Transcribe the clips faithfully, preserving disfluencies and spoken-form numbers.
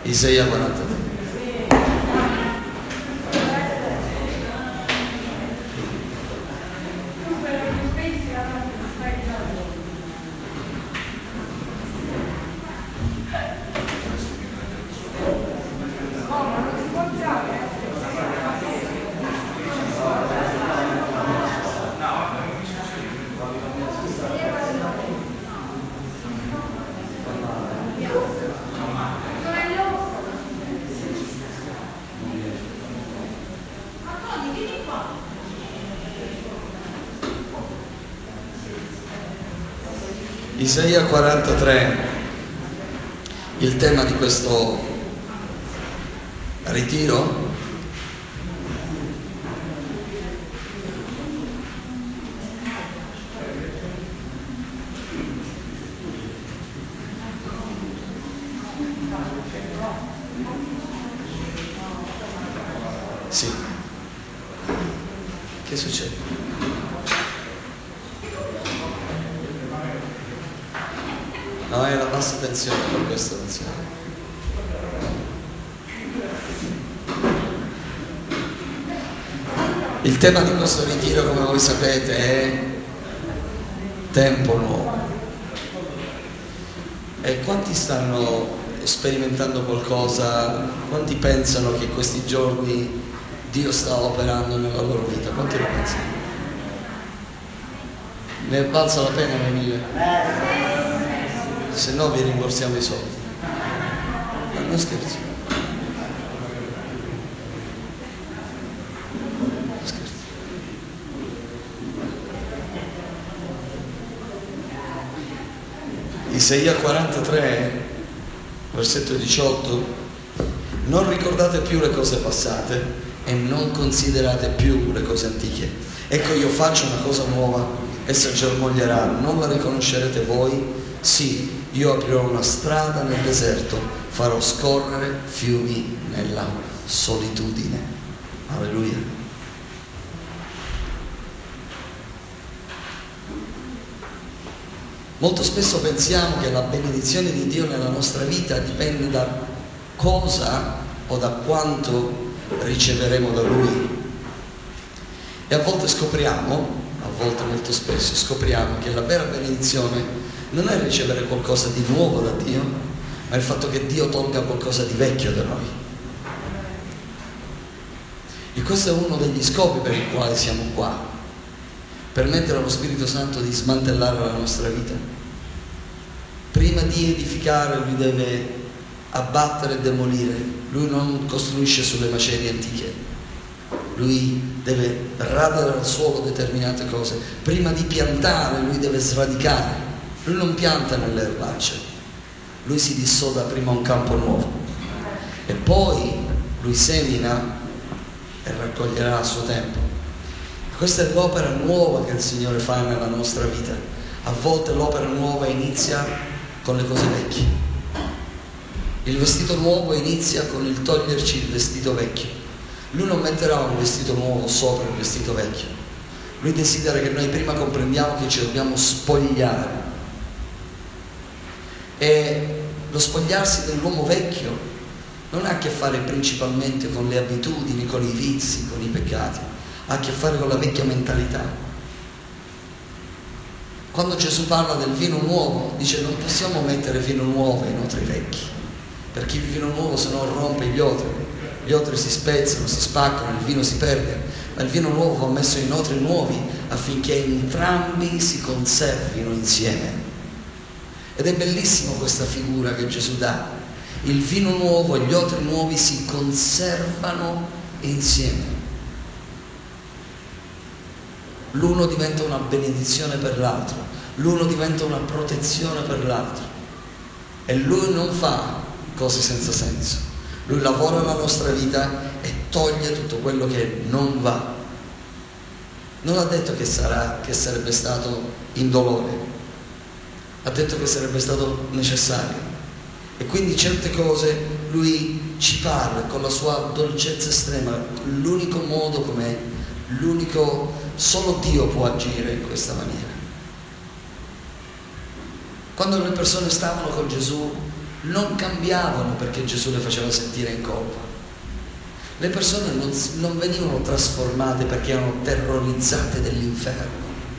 Isaia quarantatré. Isaia quarantatré, il tema di questo ritiro sì. Che succede? No, è la bassa tensione, per questo tensione. Il tema di questo ritiro, come voi sapete, è tempo nuovo. E quanti stanno sperimentando qualcosa? Quanti pensano che questi giorni Dio sta operando nella loro vita? Quanti lo pensano? Ne balza la pena venire? Se no vi rimborsiamo i soldi. Ma non scherzo. Non scherzo. Isaia quarantatré, versetto diciotto: non ricordate più le cose passate e non considerate più le cose antiche. Ecco, io faccio una cosa nuova, essa germoglierà, non la riconoscerete voi? Sì, io aprirò una strada nel deserto, farò scorrere fiumi nella solitudine. Alleluia. Molto spesso pensiamo che la benedizione di Dio nella nostra vita dipende da cosa o da quanto riceveremo da Lui. E a volte scopriamo, a volte molto spesso scopriamo che la vera benedizione non è ricevere qualcosa di nuovo da Dio, ma il fatto che Dio tolga qualcosa di vecchio da noi. E questo è uno degli scopi per i quali siamo qua: permettere allo Spirito Santo di smantellare la nostra vita. Prima di edificare Lui deve abbattere e demolire. Lui non costruisce sulle macerie antiche. Lui deve radere al suolo determinate cose. Prima di piantare Lui deve sradicare. Lui non pianta nelle erbacce, Lui si dissoda prima un campo nuovo e poi Lui semina e raccoglierà a suo tempo. Questa è l'opera nuova che il Signore fa nella nostra vita. A volte l'opera nuova inizia con le cose vecchie. Il vestito nuovo inizia con il toglierci il vestito vecchio. Lui non metterà un vestito nuovo sopra il vestito vecchio. Lui desidera che noi prima comprendiamo che ci dobbiamo spogliare. E lo spogliarsi dell'uomo vecchio non ha a che fare principalmente con le abitudini, con i vizi, con i peccati, ha a che fare con la vecchia mentalità. Quando Gesù parla del vino nuovo, dice non possiamo mettere vino nuovo ai nostri vecchi, perché il vino nuovo se no rompe gli otri, gli otri si spezzano, si spaccano, il vino si perde, ma il vino nuovo va messo in otri nuovi affinché entrambi si conservino insieme. Ed è bellissima questa figura che Gesù dà. Il vino nuovo e gli otri nuovi si conservano insieme. L'uno diventa una benedizione per l'altro, l'uno diventa una protezione per l'altro. E Lui non fa cose senza senso. Lui lavora nella nostra vita e toglie tutto quello che non va. Non ha detto che sarà, che sarebbe stato indolore. Ha detto che sarebbe stato necessario. E quindi certe cose Lui ci parla con la sua dolcezza estrema, l'unico modo com'è, l'unico, solo Dio può agire in questa maniera. Quando le persone stavano con Gesù, non cambiavano perché Gesù le faceva sentire in colpa. Le persone non, non venivano trasformate perché erano terrorizzate dell'inferno.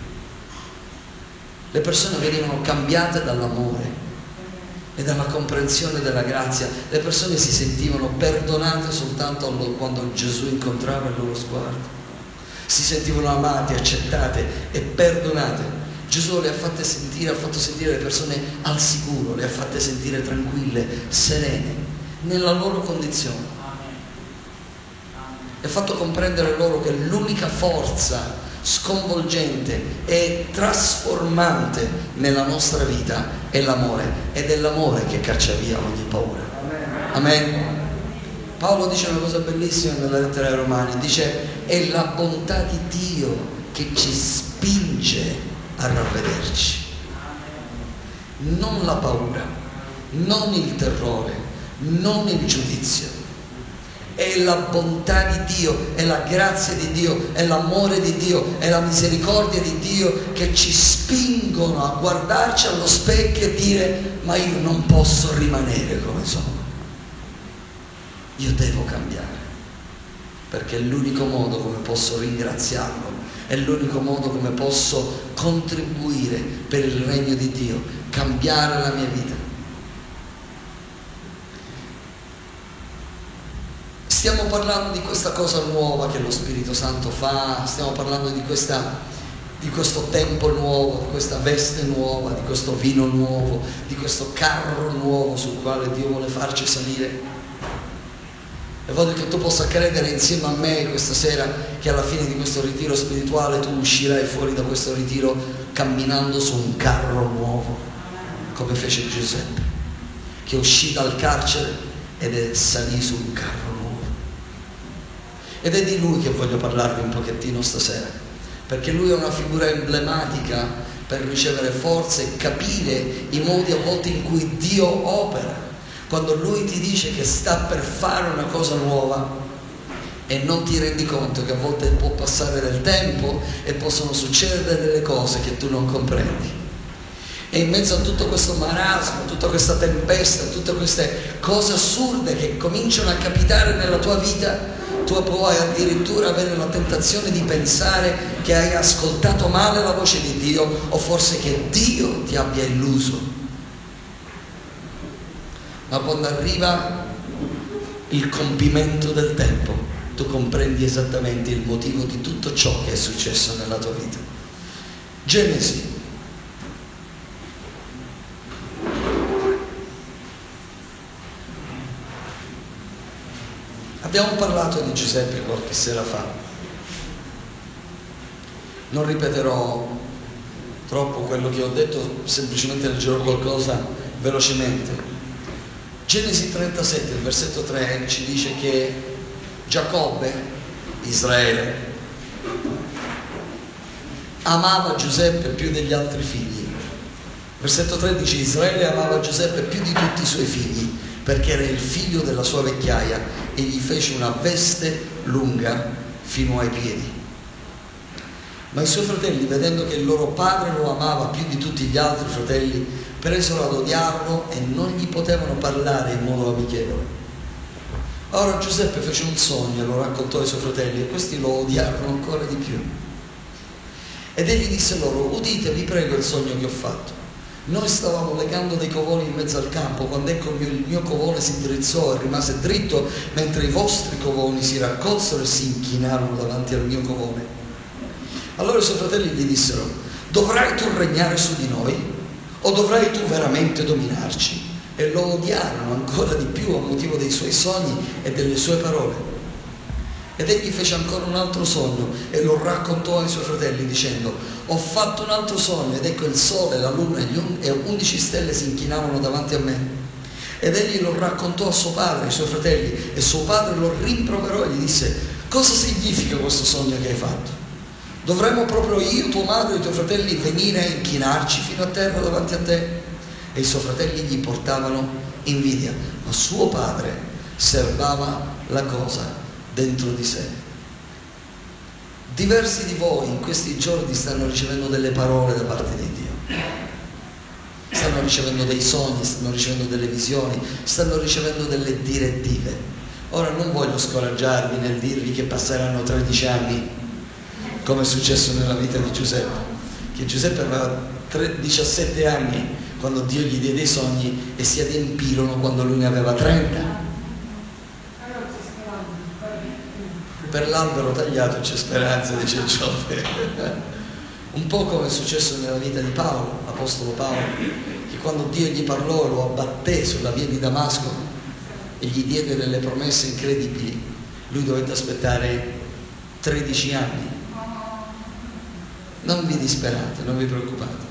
Le persone venivano cambiate dall'amore e dalla comprensione della grazia. Le persone si sentivano perdonate soltanto quando Gesù incontrava il loro sguardo. Si sentivano amate, accettate e perdonate. Gesù le ha fatte sentire, ha fatto sentire le persone al sicuro, le ha fatte sentire tranquille, serene, nella loro condizione. E ha fatto comprendere loro che l'unica forza sconvolgente e trasformante nella nostra vita è l'amore, ed è l'amore che caccia via ogni paura. Amen. Paolo dice una cosa bellissima nella lettera ai Romani, dice: è la bontà di Dio che ci spinge a ravvederci, non la paura, non il terrore, non il giudizio. È la bontà di Dio, è la grazia di Dio, è l'amore di Dio, è la misericordia di Dio che ci spingono a guardarci allo specchio e dire: ma io non posso rimanere come sono, io devo cambiare, perché è l'unico modo come posso ringraziarlo, è l'unico modo come posso contribuire per il regno di Dio, cambiare la mia vita. Stiamo parlando di questa cosa nuova che lo Spirito Santo fa, stiamo parlando di, questa, di questo tempo nuovo, di questa veste nuova, di questo vino nuovo, di questo carro nuovo sul quale Dio vuole farci salire. E voglio che tu possa credere insieme a me questa sera che alla fine di questo ritiro spirituale tu uscirai fuori da questo ritiro camminando su un carro nuovo, come fece Giuseppe, che uscì dal carcere ed salì su un carro nuovo. Ed è di lui che voglio parlarvi un pochettino stasera, perché lui è una figura emblematica per ricevere forza e capire i modi a volte in cui Dio opera. Quando lui ti dice che sta per fare una cosa nuova e non ti rendi conto che a volte può passare del tempo e possono succedere delle cose che tu non comprendi. E in mezzo a tutto questo marasma, tutta questa tempesta, tutte queste cose assurde che cominciano a capitare nella tua vita, tu puoi addirittura avere la tentazione di pensare che hai ascoltato male la voce di Dio, o forse che Dio ti abbia illuso. Ma quando arriva il compimento del tempo, tu comprendi esattamente il motivo di tutto ciò che è successo nella tua vita. Genesi. Abbiamo parlato di Giuseppe qualche sera fa. Non ripeterò troppo quello che ho detto, semplicemente leggerò qualcosa velocemente. Genesi trentasette, il versetto tre, ci dice che Giacobbe, Israele, amava Giuseppe più degli altri figli. Versetto tre dice: Israele amava Giuseppe più di tutti i suoi figli, perché era il figlio della sua vecchiaia, e gli fece una veste lunga fino ai piedi. Ma i suoi fratelli, vedendo che il loro padre lo amava più di tutti gli altri fratelli, presero ad odiarlo e non gli potevano parlare in modo amichevole. Ora Giuseppe fece un sogno e lo raccontò ai suoi fratelli, e questi lo odiarono ancora di più. Ed egli disse loro: udite, vi prego, il sogno che ho fatto. Noi stavamo legando dei covoni in mezzo al campo, quando ecco il mio, il mio covone si drizzò e rimase dritto, mentre i vostri covoni si raccolsero e si inchinarono davanti al mio covone. Allora i suoi fratelli gli dissero: dovrai tu regnare su di noi, o dovrai tu veramente dominarci? E lo odiarono ancora di più a motivo dei suoi sogni e delle sue parole. Ed egli fece ancora un altro sogno e lo raccontò ai suoi fratelli dicendo: ho fatto un altro sogno, ed ecco il sole, la luna e undici stelle si inchinavano davanti a me. Ed egli lo raccontò a suo padre, ai suoi fratelli, e suo padre lo rimproverò e gli disse: cosa significa questo sogno che hai fatto? Dovremmo proprio io, tua madre e i tuoi fratelli venire a inchinarci fino a terra davanti a te? E i suoi fratelli gli portavano invidia, ma suo padre serbava la cosa dentro di sé. Diversi di voi in questi giorni stanno ricevendo delle parole da parte di Dio. stanno ricevendo dei sogni, stanno ricevendo delle visioni, stanno ricevendo delle direttive. Ora non voglio scoraggiarvi nel dirvi che passeranno tredici anni, come è successo nella vita di Giuseppe, che Giuseppe aveva diciassette anni quando Dio gli diede i sogni e si adempirono quando lui ne aveva trenta. Per l'albero tagliato c'è speranza, dice Giove. Un po' come è successo nella vita di Paolo, l'apostolo Paolo, che quando Dio gli parlò lo abbatté sulla via di Damasco e gli diede delle promesse incredibili, lui dovette aspettare tredici anni. Non vi disperate, non vi preoccupate.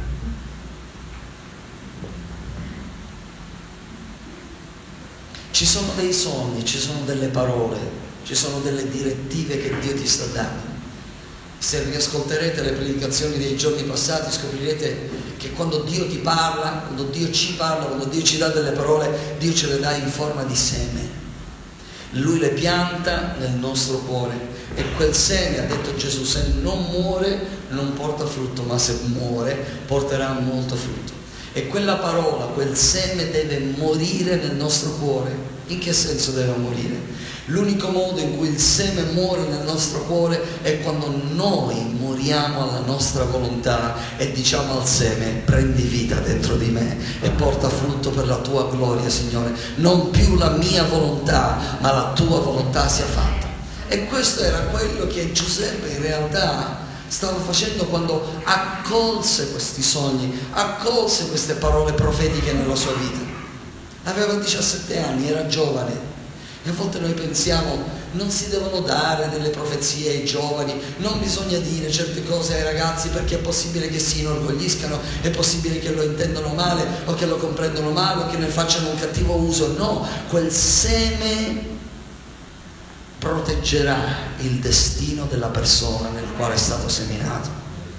Ci sono dei sogni, ci sono delle parole, ci sono delle direttive che Dio ti sta dando. Se riascolterete le predicazioni dei giorni passati scoprirete che quando Dio ti parla, quando Dio ci parla, quando Dio ci dà delle parole, Dio ce le dà in forma di seme. Lui le pianta nel nostro cuore e quel seme, ha detto Gesù, se non muore non porta frutto, ma se muore porterà molto frutto. E quella parola, quel seme deve morire nel nostro cuore. In che senso deve morire? L'unico modo in cui il seme muore nel nostro cuore è quando noi moriamo alla nostra volontà e diciamo al seme: prendi vita dentro di me e porta frutto per la tua gloria, Signore. Non più la mia volontà, ma la tua volontà sia fatta. E questo era quello che Giuseppe in realtà stava facendo quando accolse questi sogni, accolse queste parole profetiche nella sua vita. Aveva diciassette anni, era giovane. E a volte noi pensiamo: non si devono dare delle profezie ai giovani, non bisogna dire certe cose ai ragazzi perché è possibile che si inorgogliscano, è possibile che lo intendano male o che lo comprendono male o che ne facciano un cattivo uso. No, quel seme proteggerà il destino della persona nel quale è stato seminato.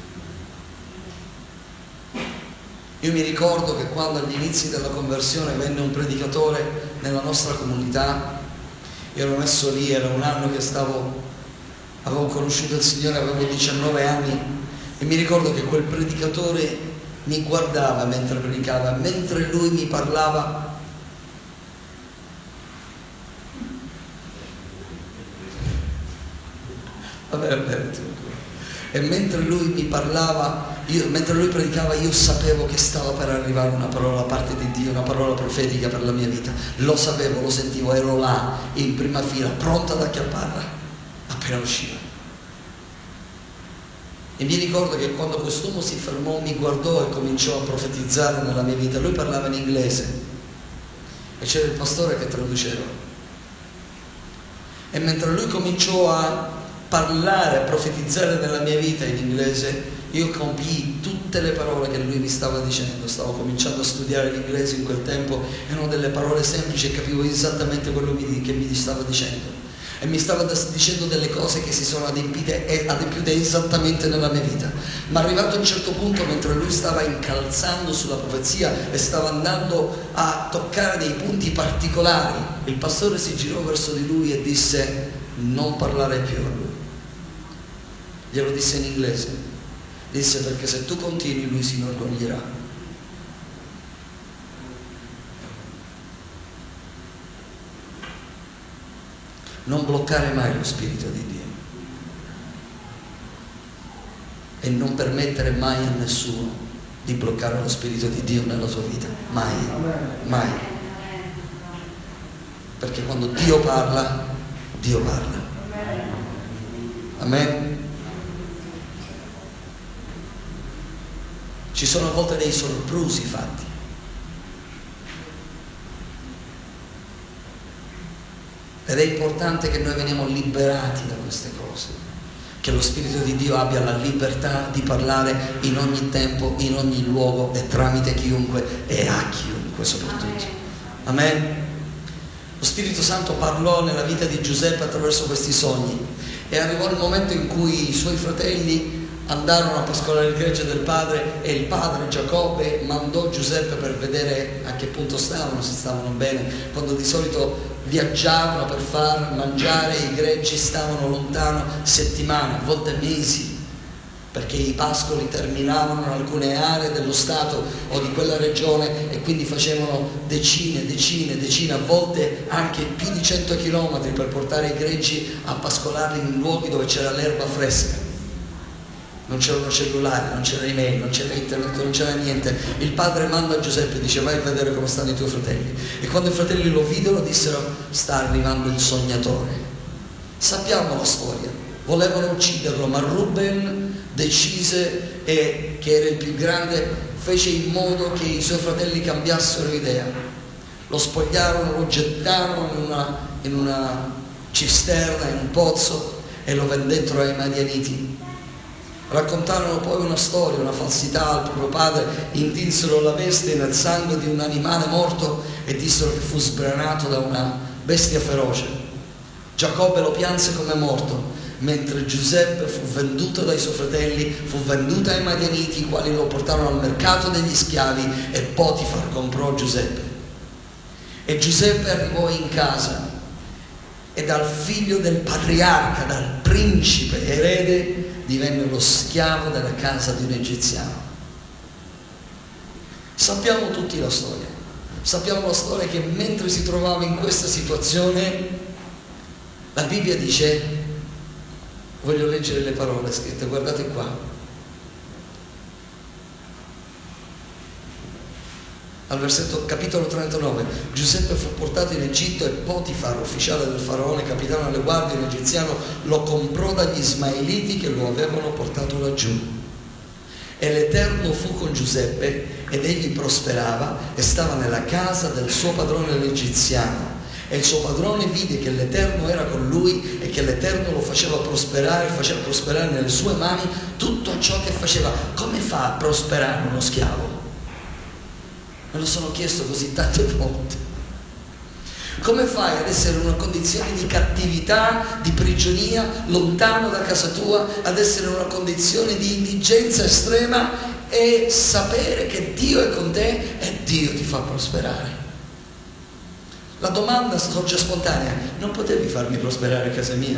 Io mi ricordo che quando agli inizi della conversione venne un predicatore nella nostra comunità, io ero messo lì, era un anno che stavo, avevo conosciuto il Signore, avevo diciannove anni, e mi ricordo che quel predicatore mi guardava mentre predicava, mentre lui mi parlava. Vabbè, vabbè, e mentre lui mi parlava, io, mentre lui predicava, io sapevo che stava per arrivare una parola da parte di Dio, una parola profetica per la mia vita. Lo sapevo, lo sentivo, ero là in prima fila, pronta ad acchiapparla appena usciva. E mi ricordo che quando quest'uomo si fermò, mi guardò e cominciò a profetizzare nella mia vita. Lui parlava in inglese e c'era il pastore che traduceva. E mentre lui cominciò a parlare, a profetizzare nella mia vita in inglese, io compii tutte le parole che lui mi stava dicendo. Stavo cominciando a studiare l'inglese in quel tempo, erano delle parole semplici e capivo esattamente quello che mi stava dicendo. E mi stava dicendo delle cose che si sono adempite e adempiute esattamente nella mia vita. Ma arrivato a un certo punto, mentre lui stava incalzando sulla profezia e stava andando a toccare dei punti particolari, il pastore si girò verso di lui e disse: non parlare più a lui. Glielo disse in inglese, disse: perché se tu continui lui si inorgoglirà. Non bloccare mai lo Spirito di Dio e non permettere mai a nessuno di bloccare lo Spirito di Dio nella tua vita, mai, mai, perché quando Dio parla, Dio parla. Amen. Ci sono a volte dei soprusi fatti. Ed è importante che noi veniamo liberati da queste cose, che lo Spirito di Dio abbia la libertà di parlare in ogni tempo, in ogni luogo e tramite chiunque e a chiunque soprattutto. Amen. Lo Spirito Santo parlò nella vita di Giuseppe attraverso questi sogni e arrivò il momento in cui i suoi fratelli andarono a pascolare il gregge del padre e il padre Giacobbe mandò Giuseppe per vedere a che punto stavano, se stavano bene. Quando di solito viaggiavano per far mangiare i greggi, stavano lontano settimane, a volte mesi. perché i pascoli terminavano in alcune aree dello Stato o di quella regione e quindi facevano decine, decine, decine, a volte anche più di cento chilometri per portare i greggi a pascolarli in luoghi dove c'era l'erba fresca. Non c'erano cellulari, non c'era email, non c'era internet, non c'era niente. Il padre manda a Giuseppe e dice: vai a vedere come stanno i tuoi fratelli. E quando i fratelli lo videro dissero: sta arrivando il sognatore. Sappiamo la storia, volevano ucciderlo, ma Ruben decise, e che era il più grande, fece in modo che i suoi fratelli cambiassero idea. Lo spogliarono, lo gettarono in una, in una cisterna, in un pozzo, e lo vendettero ai Madianiti. Raccontarono poi una storia, una falsità al proprio padre, intinsero la veste nel sangue di un animale morto e dissero che fu sbranato da una bestia feroce. Giacobbe lo pianse come morto, mentre Giuseppe fu venduto dai suoi fratelli, fu venduto ai Madianiti, i quali lo portarono al mercato degli schiavi, e Potifar comprò Giuseppe. E Giuseppe arrivò in casa e dal figlio del patriarca, dal principe erede, divenne lo schiavo della casa di un egiziano. Sappiamo tutti la storia. Sappiamo la storia che mentre si trovava in questa situazione, la Bibbia dice, voglio leggere le parole scritte, guardate qua. Al versetto capitolo trentanove, Giuseppe fu portato in Egitto e Potifar, ufficiale del faraone, capitano delle guardie, un egiziano, lo comprò dagli ismaeliti che lo avevano portato laggiù. E l'Eterno fu con Giuseppe ed egli prosperava e stava nella casa del suo padrone l'egiziano. E il suo padrone vide che l'Eterno era con lui e che l'Eterno lo faceva prosperare, faceva prosperare nelle sue mani tutto ciò che faceva. Come fa a prosperare uno schiavo? Me lo sono chiesto così tante volte. Come fai ad essere in una condizione di cattività, di prigionia, lontano da casa tua, ad essere in una condizione di indigenza estrema e sapere che Dio è con te e Dio ti fa prosperare? La domanda sorge spontanea: non potevi farmi prosperare a casa mia?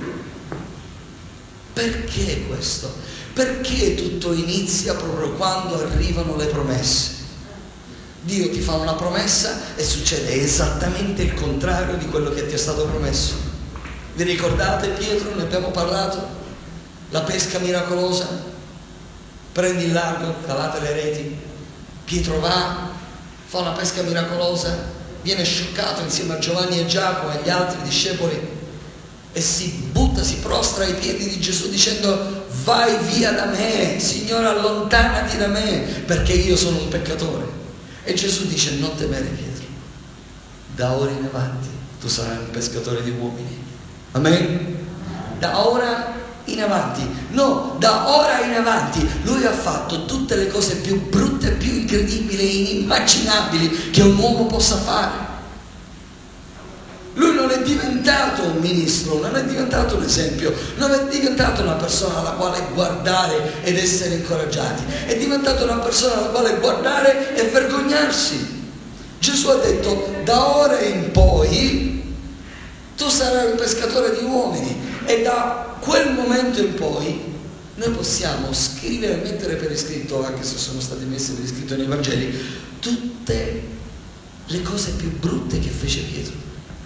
Perché questo? Perché tutto inizia proprio quando arrivano le promesse? Dio ti fa una promessa e succede esattamente il contrario di quello che ti è stato promesso. Vi ricordate Pietro? Ne abbiamo parlato? La pesca miracolosa? Prendi il largo, calate le reti. Pietro va, fa una pesca miracolosa, viene scioccato insieme a Giovanni e Giacomo e agli altri discepoli e si butta, si prostra ai piedi di Gesù dicendo: vai via da me, Signore, allontanati da me, perché io sono un peccatore. E Gesù dice: non temere Pietro, da ora in avanti tu sarai un pescatore di uomini. Amen? Da ora in avanti, no, da ora in avanti lui ha fatto tutte le cose più brutte, più incredibili e inimmaginabili che un uomo possa fare. Lui non è diventato un ministro, non è diventato un esempio, non è diventato una persona alla quale guardare ed essere incoraggiati, è diventato una persona alla quale guardare e vergognarsi. Gesù ha detto: da ora in poi tu sarai un pescatore di uomini. E da quel momento in poi noi possiamo scrivere e mettere per iscritto, anche se sono state messe per iscritto nei Vangeli, tutte le cose più brutte che fece Pietro,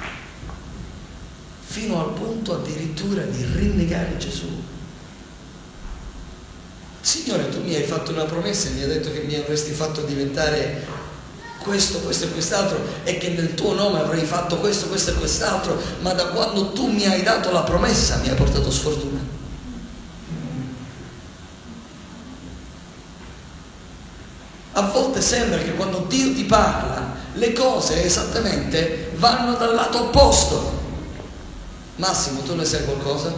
fino al punto addirittura di rinnegare Gesù. Signore, tu mi hai fatto una promessa e mi hai detto che mi avresti fatto diventare questo, questo e quest'altro, e che nel tuo nome avrei fatto questo, questo e quest'altro, ma da quando tu mi hai dato la promessa mi hai portato sfortuna. A volte sembra che quando Dio ti parla le cose esattamente vanno dal lato opposto. Massimo, tu ne sai qualcosa?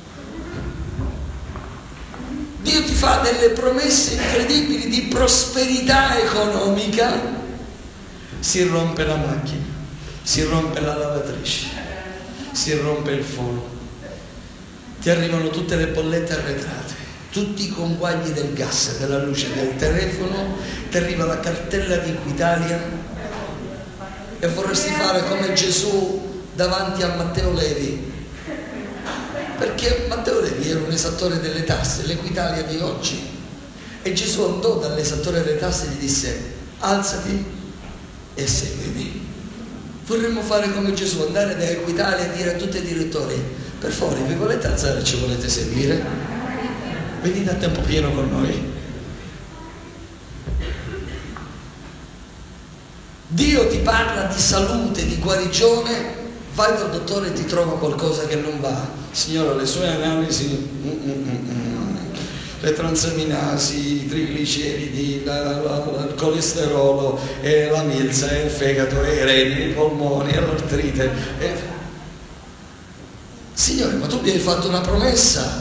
Dio ti fa delle promesse incredibili di prosperità economica, si rompe la macchina, si rompe la lavatrice, si rompe il forno, ti arrivano tutte le bollette arretrate, tutti i conguagli del gas, della luce, del telefono, ti arriva la cartella di Equitalia e vorresti fare come Gesù davanti a Matteo Levi. Perché Matteo Levi era un esattore delle tasse, l'Equitalia di oggi. E Gesù andò dall'esattore delle tasse e gli disse: alzati e seguimi. Vorremmo fare come Gesù, andare da Equitalia e dire a tutti i direttori: per favore, vi volete alzare e ci volete seguire? Venite a tempo pieno con noi. Dio ti parla di salute, di guarigione, vai dal dottore e ti trova qualcosa che non va. Signora, le sue analisi, mm, mm, mm, le transaminasi, i trigliceridi, la, la, la, il colesterolo, e la milza, e il fegato, e i reni, i polmoni, e l'artrite. E... Signore, ma tu mi hai fatto una promessa.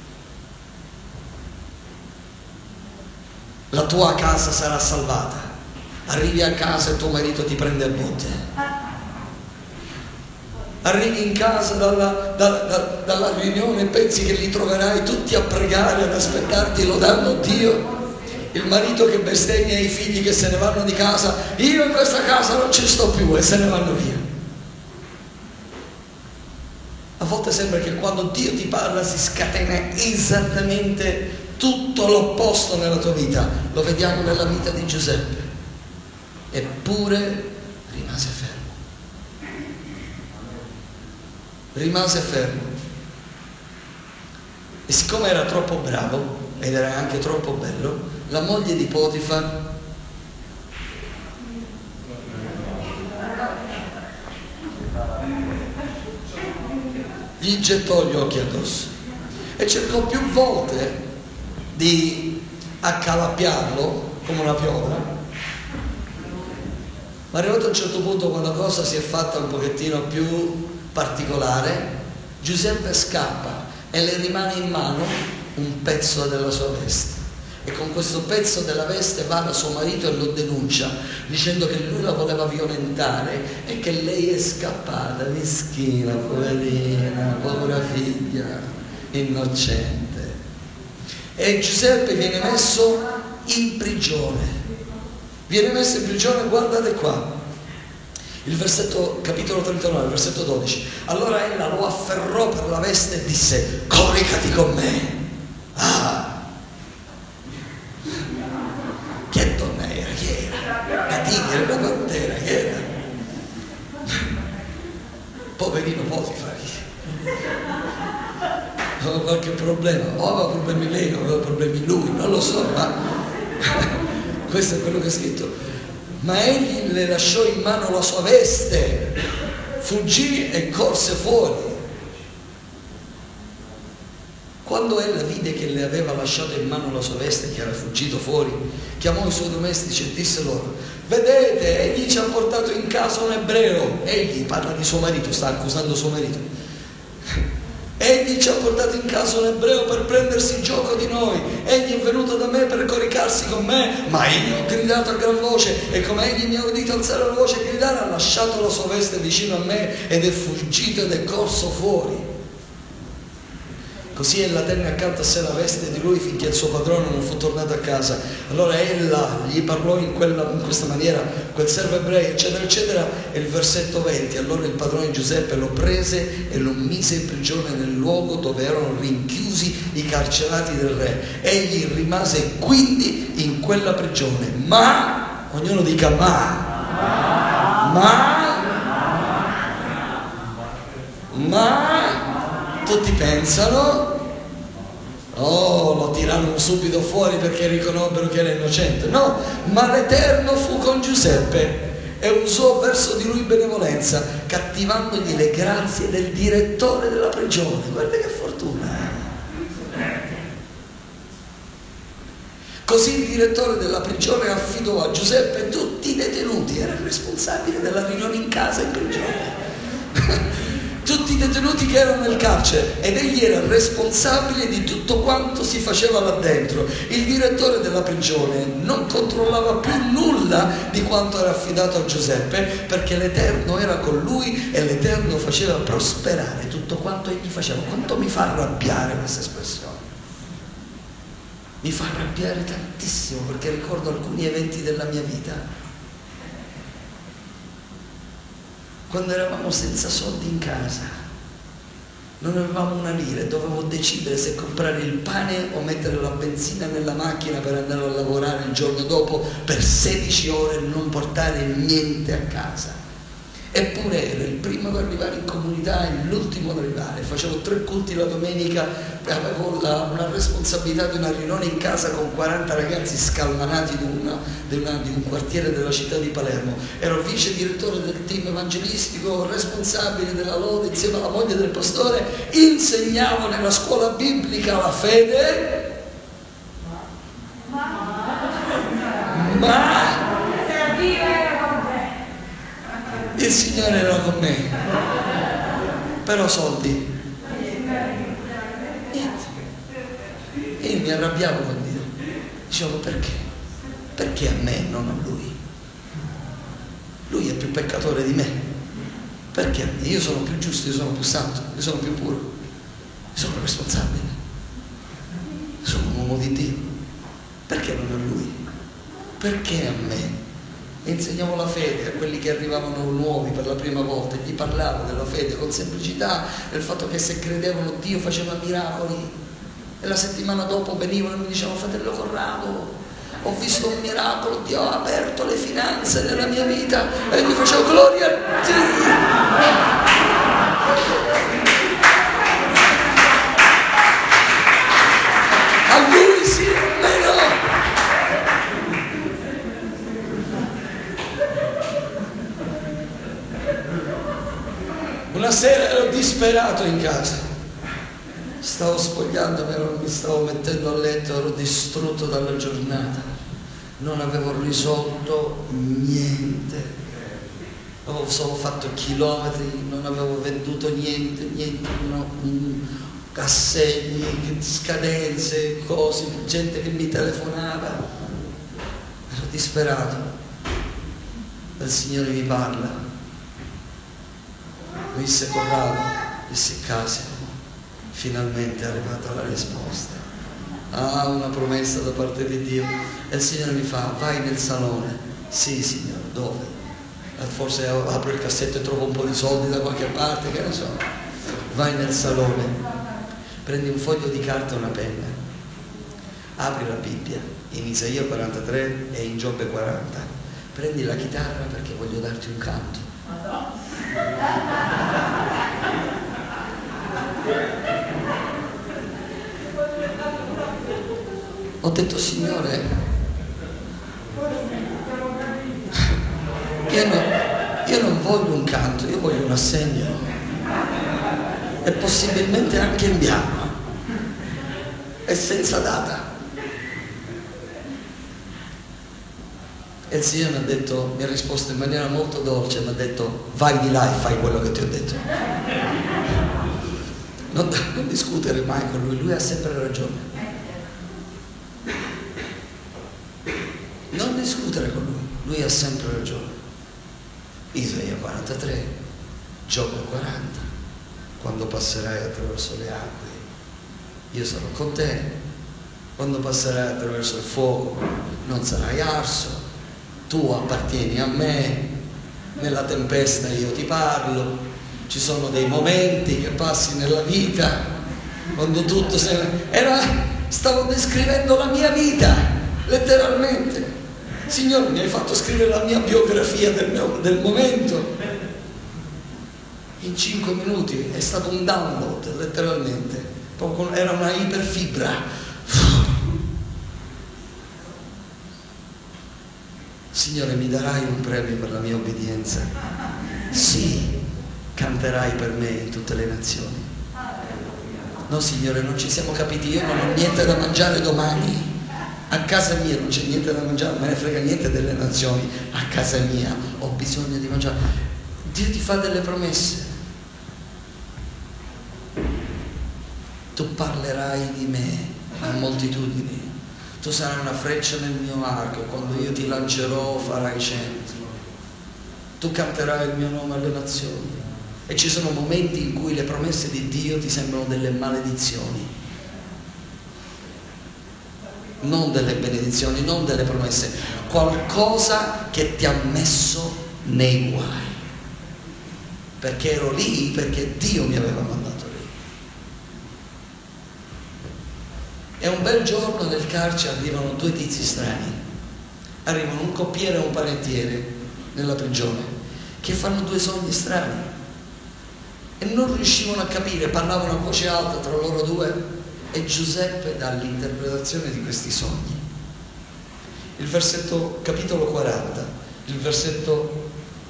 La tua casa sarà salvata. Arrivi a casa e tuo marito ti prende a botte. Arrivi in casa dalla, dalla, dalla, dalla riunione e pensi che li troverai tutti a pregare, ad aspettarti lodando Dio. Il marito che bestemmia, i figli che se ne vanno di casa: io in questa casa non ci sto più, e se ne vanno via. A volte sembra che quando Dio ti parla si scatena esattamente tutto l'opposto nella tua vita. Lo vediamo nella vita di Giuseppe. Eppure rimase fermo. Rimase fermo. E siccome era troppo bravo ed era anche troppo bello, la moglie di Potifar gli gettò gli occhi addosso e cercò più volte di accalappiarlo come una piovra. Ma arrivato a un certo punto, quando la cosa si è fatta un pochettino più particolare, Giuseppe scappa e le rimane in mano un pezzo della sua veste, e con questo pezzo della veste va da suo marito e lo denuncia, dicendo che lui la voleva violentare e che lei è scappata, mischina, poverina, povera figlia, innocente. E Giuseppe viene messo in prigione. Viene messo in prigione, guardate qua, il versetto, capitolo trentanove, versetto dodici. Allora ella lo afferrò per la veste e disse: coricati con me. Ah, che donna era? Chi era? La tigre, la pantera, chi era? Poverino Potifar. Aveva qualche problema, o aveva problemi lei, o aveva problemi lui, non lo so, ma questo è quello che è scritto. Ma egli le lasciò in mano la sua veste, fuggì e corse fuori. Quando ella vide che le aveva lasciato in mano la sua veste, che era fuggito fuori, chiamò i suoi domestici e disse loro: vedete, egli ci ha portato in casa un ebreo. Egli parla di suo marito, sta accusando suo marito. Egli ci ha portato in casa un ebreo per prendersi gioco di noi. Egli è venuto da me per coricarsi con me, ma io ho gridato a gran voce, e come egli mi ha udito alzare la voce e gridare, ha lasciato la sua veste vicino a me ed è fuggito ed è corso fuori. Così ella tenne accanto a sé la veste di lui finché il suo padrone non fu tornato a casa. Allora ella gli parlò in, quella, in questa maniera, quel servo ebreo, eccetera, eccetera. E il versetto venti: allora il padrone Giuseppe lo prese e lo mise in prigione nel luogo dove erano rinchiusi i carcerati del re. Egli rimase quindi in quella prigione. Ma, ognuno dica ma, ma, ma, tutti pensano: oh, lo tirarono subito fuori perché riconobbero che era innocente. No, ma l'Eterno fu con Giuseppe e usò verso di lui benevolenza, cattivandogli le grazie del direttore della prigione. Guarda che fortuna! Così il direttore della prigione affidò a Giuseppe tutti i detenuti, era il responsabile della riunione in casa in prigione. Tutti i detenuti che erano nel carcere, ed egli era responsabile di tutto quanto si faceva là dentro. Il direttore della prigione non controllava più nulla di quanto era affidato a Giuseppe, perché l'Eterno era con lui e l'Eterno faceva prosperare tutto quanto egli faceva. Quanto mi fa arrabbiare questa espressione? Mi fa arrabbiare tantissimo, perché ricordo alcuni eventi della mia vita. Quando eravamo senza soldi in casa, non avevamo una lira e dovevo decidere se comprare il pane o mettere la benzina nella macchina per andare a lavorare il giorno dopo per sedici ore e non portare niente a casa. Eppure ero il primo ad arrivare in comunità e l'ultimo ad arrivare. Facevo tre culti la domenica, avevo la, una responsabilità di una riunione in casa con quaranta ragazzi scalmanati di, una, di, una, di un quartiere della città di Palermo. Ero vice direttore del team evangelistico, responsabile della lode insieme alla moglie del pastore, insegnavo nella scuola biblica la fede, ma il Signore era con me, però soldi, niente. E io mi arrabbiavo con Dio, dicevo perché? Perché a me, non a Lui? Lui è più peccatore di me, perché a me? Io sono più giusto, io sono più santo, io sono più puro, io sono responsabile, io sono un uomo di Dio, perché non a Lui? Perché a me? E insegnavo la fede a quelli che arrivavano nuovi per la prima volta, e gli parlavo della fede con semplicità, del fatto che se credevano Dio faceva miracoli. E la settimana dopo venivano e mi dicevano: fratello Corrado, ho visto un miracolo, Dio ha aperto le finanze nella mia vita. E gli facevo: gloria a Dio. A Lui sì, a me no. Una sera ero disperato in casa, stavo spogliandomi, mi stavo mettendo a letto, ero distrutto dalla giornata, non avevo risolto niente, avevo solo fatto chilometri, non avevo venduto niente, niente, no, assegni, scadenze, cose, gente che mi telefonava, ero disperato. Il Signore mi parla. Mi disse: Corrado, disse Casio, finalmente è arrivata la risposta. Ah, una promessa da parte di Dio. E il Signore mi fa: vai nel salone. Sì, Signore, dove? Forse apro il cassetto e trovo un po' di soldi da qualche parte, che ne so. Vai nel salone, prendi un foglio di carta e una penna, apri la Bibbia in Isaia quarantatré e in Giobbe quaranta, prendi la chitarra perché voglio darti un canto. Ho detto: Signore, io non, io non voglio un canto, io voglio un assegno, e possibilmente anche in bianco e senza data. E il Signore mi ha detto, mi ha risposto in maniera molto dolce, mi ha detto: vai di là e fai quello che ti ho detto. Non, non discutere mai con lui, lui ha sempre ragione. Non discutere con lui, lui ha sempre ragione. Isaia quarantatré, Giobbe quaranta, quando passerai attraverso le acque, io sarò con te. Quando passerai attraverso il fuoco, non sarai arso. Tu appartieni a me, nella tempesta io ti parlo. Ci sono dei momenti che passi nella vita quando tutto se... Era, stavo descrivendo la mia vita, letteralmente. Signore, mi hai fatto scrivere la mia biografia del, mio, del momento. In cinque minuti è stato un download, letteralmente. Era una iperfibra. Signore, mi darai un premio per la mia obbedienza? Sì, canterai per me in tutte le nazioni. No, Signore, non ci siamo capiti, io non ho niente da mangiare domani. A casa mia non c'è niente da mangiare, non me ne frega niente delle nazioni. A casa mia ho bisogno di mangiare. Dio ti fa delle promesse. Tu parlerai di me a moltitudini. Tu sarai una freccia nel mio arco, quando io ti lancerò farai centro. Tu canterai il mio nome alle nazioni. E ci sono momenti in cui le promesse di Dio ti sembrano delle maledizioni, non delle benedizioni, non delle promesse, qualcosa che ti ha messo nei guai. Perché ero lì, perché Dio mi aveva mandato lì. E un bel giorno nel carcere arrivano due tizi strani, arrivano un coppiere e un panettiere nella prigione, che fanno due sogni strani e non riuscivano a capire, parlavano a voce alta tra loro due, e Giuseppe dà l'interpretazione di questi sogni. Il versetto, capitolo quaranta, il versetto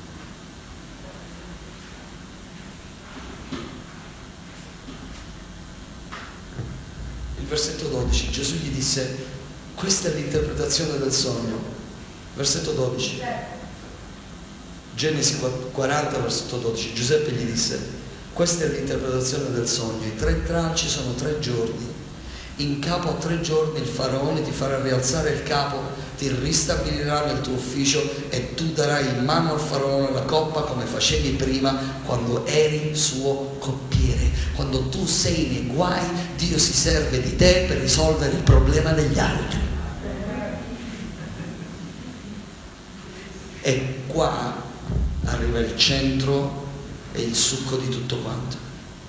il versetto dodici, Gesù gli disse: questa è l'interpretazione del sogno. Versetto dodici, Genesi quaranta, versetto dodici, Giuseppe gli disse: questa è l'interpretazione del sogno, i tre tralci sono tre giorni, in capo a tre giorni il faraone ti farà rialzare il capo, ti ristabilirà nel tuo ufficio e tu darai in mano al faraone la coppa come facevi prima quando eri suo coppiere. Quando tu sei nei guai, Dio si serve di te per risolvere il problema degli altri. E qua arriva il centro e il succo di tutto quanto.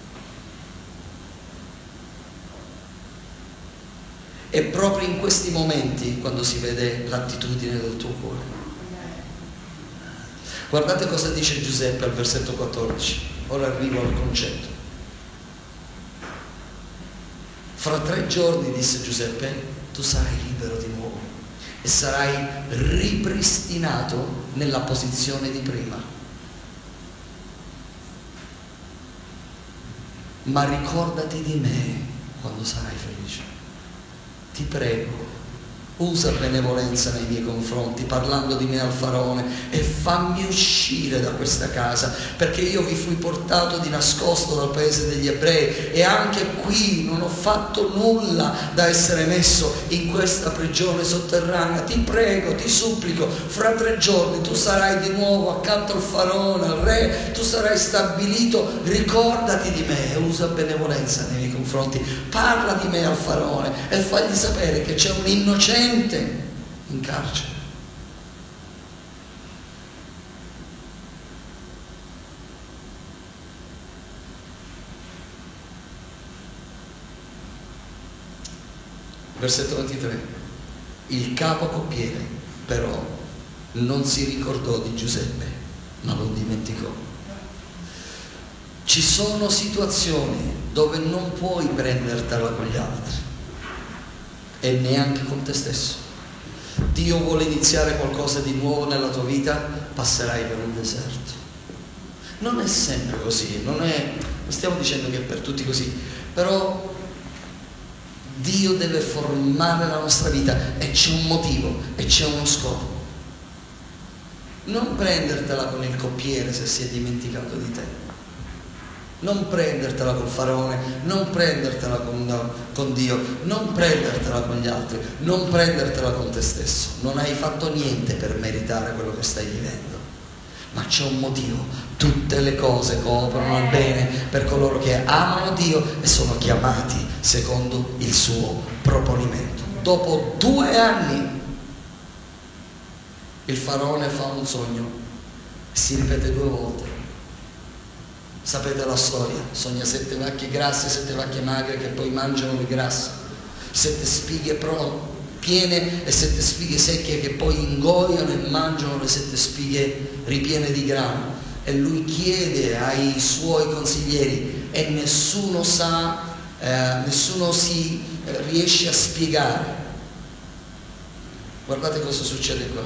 È proprio in questi momenti quando si vede l'attitudine del tuo cuore. Guardate cosa dice Giuseppe al versetto quattordici. Ora arrivo al concetto. Fra tre giorni, disse Giuseppe, tu sarai libero di nuovo e sarai ripristinato nella posizione di prima. Ma ricordati di me quando sarai felice. Ti prego, usa benevolenza nei miei confronti, parlando di me al faraone, e fammi uscire da questa casa, perché io vi fui portato di nascosto dal paese degli ebrei e anche qui non ho fatto nulla da essere messo in questa prigione sotterranea. Ti prego, ti supplico, fra tre giorni tu sarai di nuovo accanto al faraone, al re, tu sarai stabilito, ricordati di me e usa benevolenza nei miei confronti, parla di me al faraone e fagli sapere che c'è un innocente in carcere. Versetto ventitré. Il capo coppiere però non si ricordò di Giuseppe, ma lo dimenticò. Ci sono situazioni dove non puoi prendertela con gli altri e neanche con te stesso. Dio vuole iniziare qualcosa di nuovo nella tua vita, passerai per un deserto. Non è sempre così, non è, non stiamo dicendo che è per tutti così, però Dio deve formare la nostra vita e c'è un motivo e c'è uno scopo. Non prendertela con il coppiere se si è dimenticato di te. Non prendertela col faraone, non prendertela con, con Dio, non prendertela con gli altri, non prendertela con te stesso. Non hai fatto niente per meritare quello che stai vivendo, ma c'è un motivo. Tutte le cose cooperano al bene per coloro che amano Dio e sono chiamati secondo il suo proponimento. Dopo due anni il faraone fa un sogno e si ripete due volte. Sapete la storia, sogna sette vacche grasse, sette vacche magre che poi mangiano le grasse, sette spighe pro, piene e sette spighe secche che poi ingoiano e mangiano le sette spighe ripiene di grano. E lui chiede ai suoi consiglieri e nessuno sa, eh, nessuno si eh, riesce a spiegare. Guardate cosa succede qua.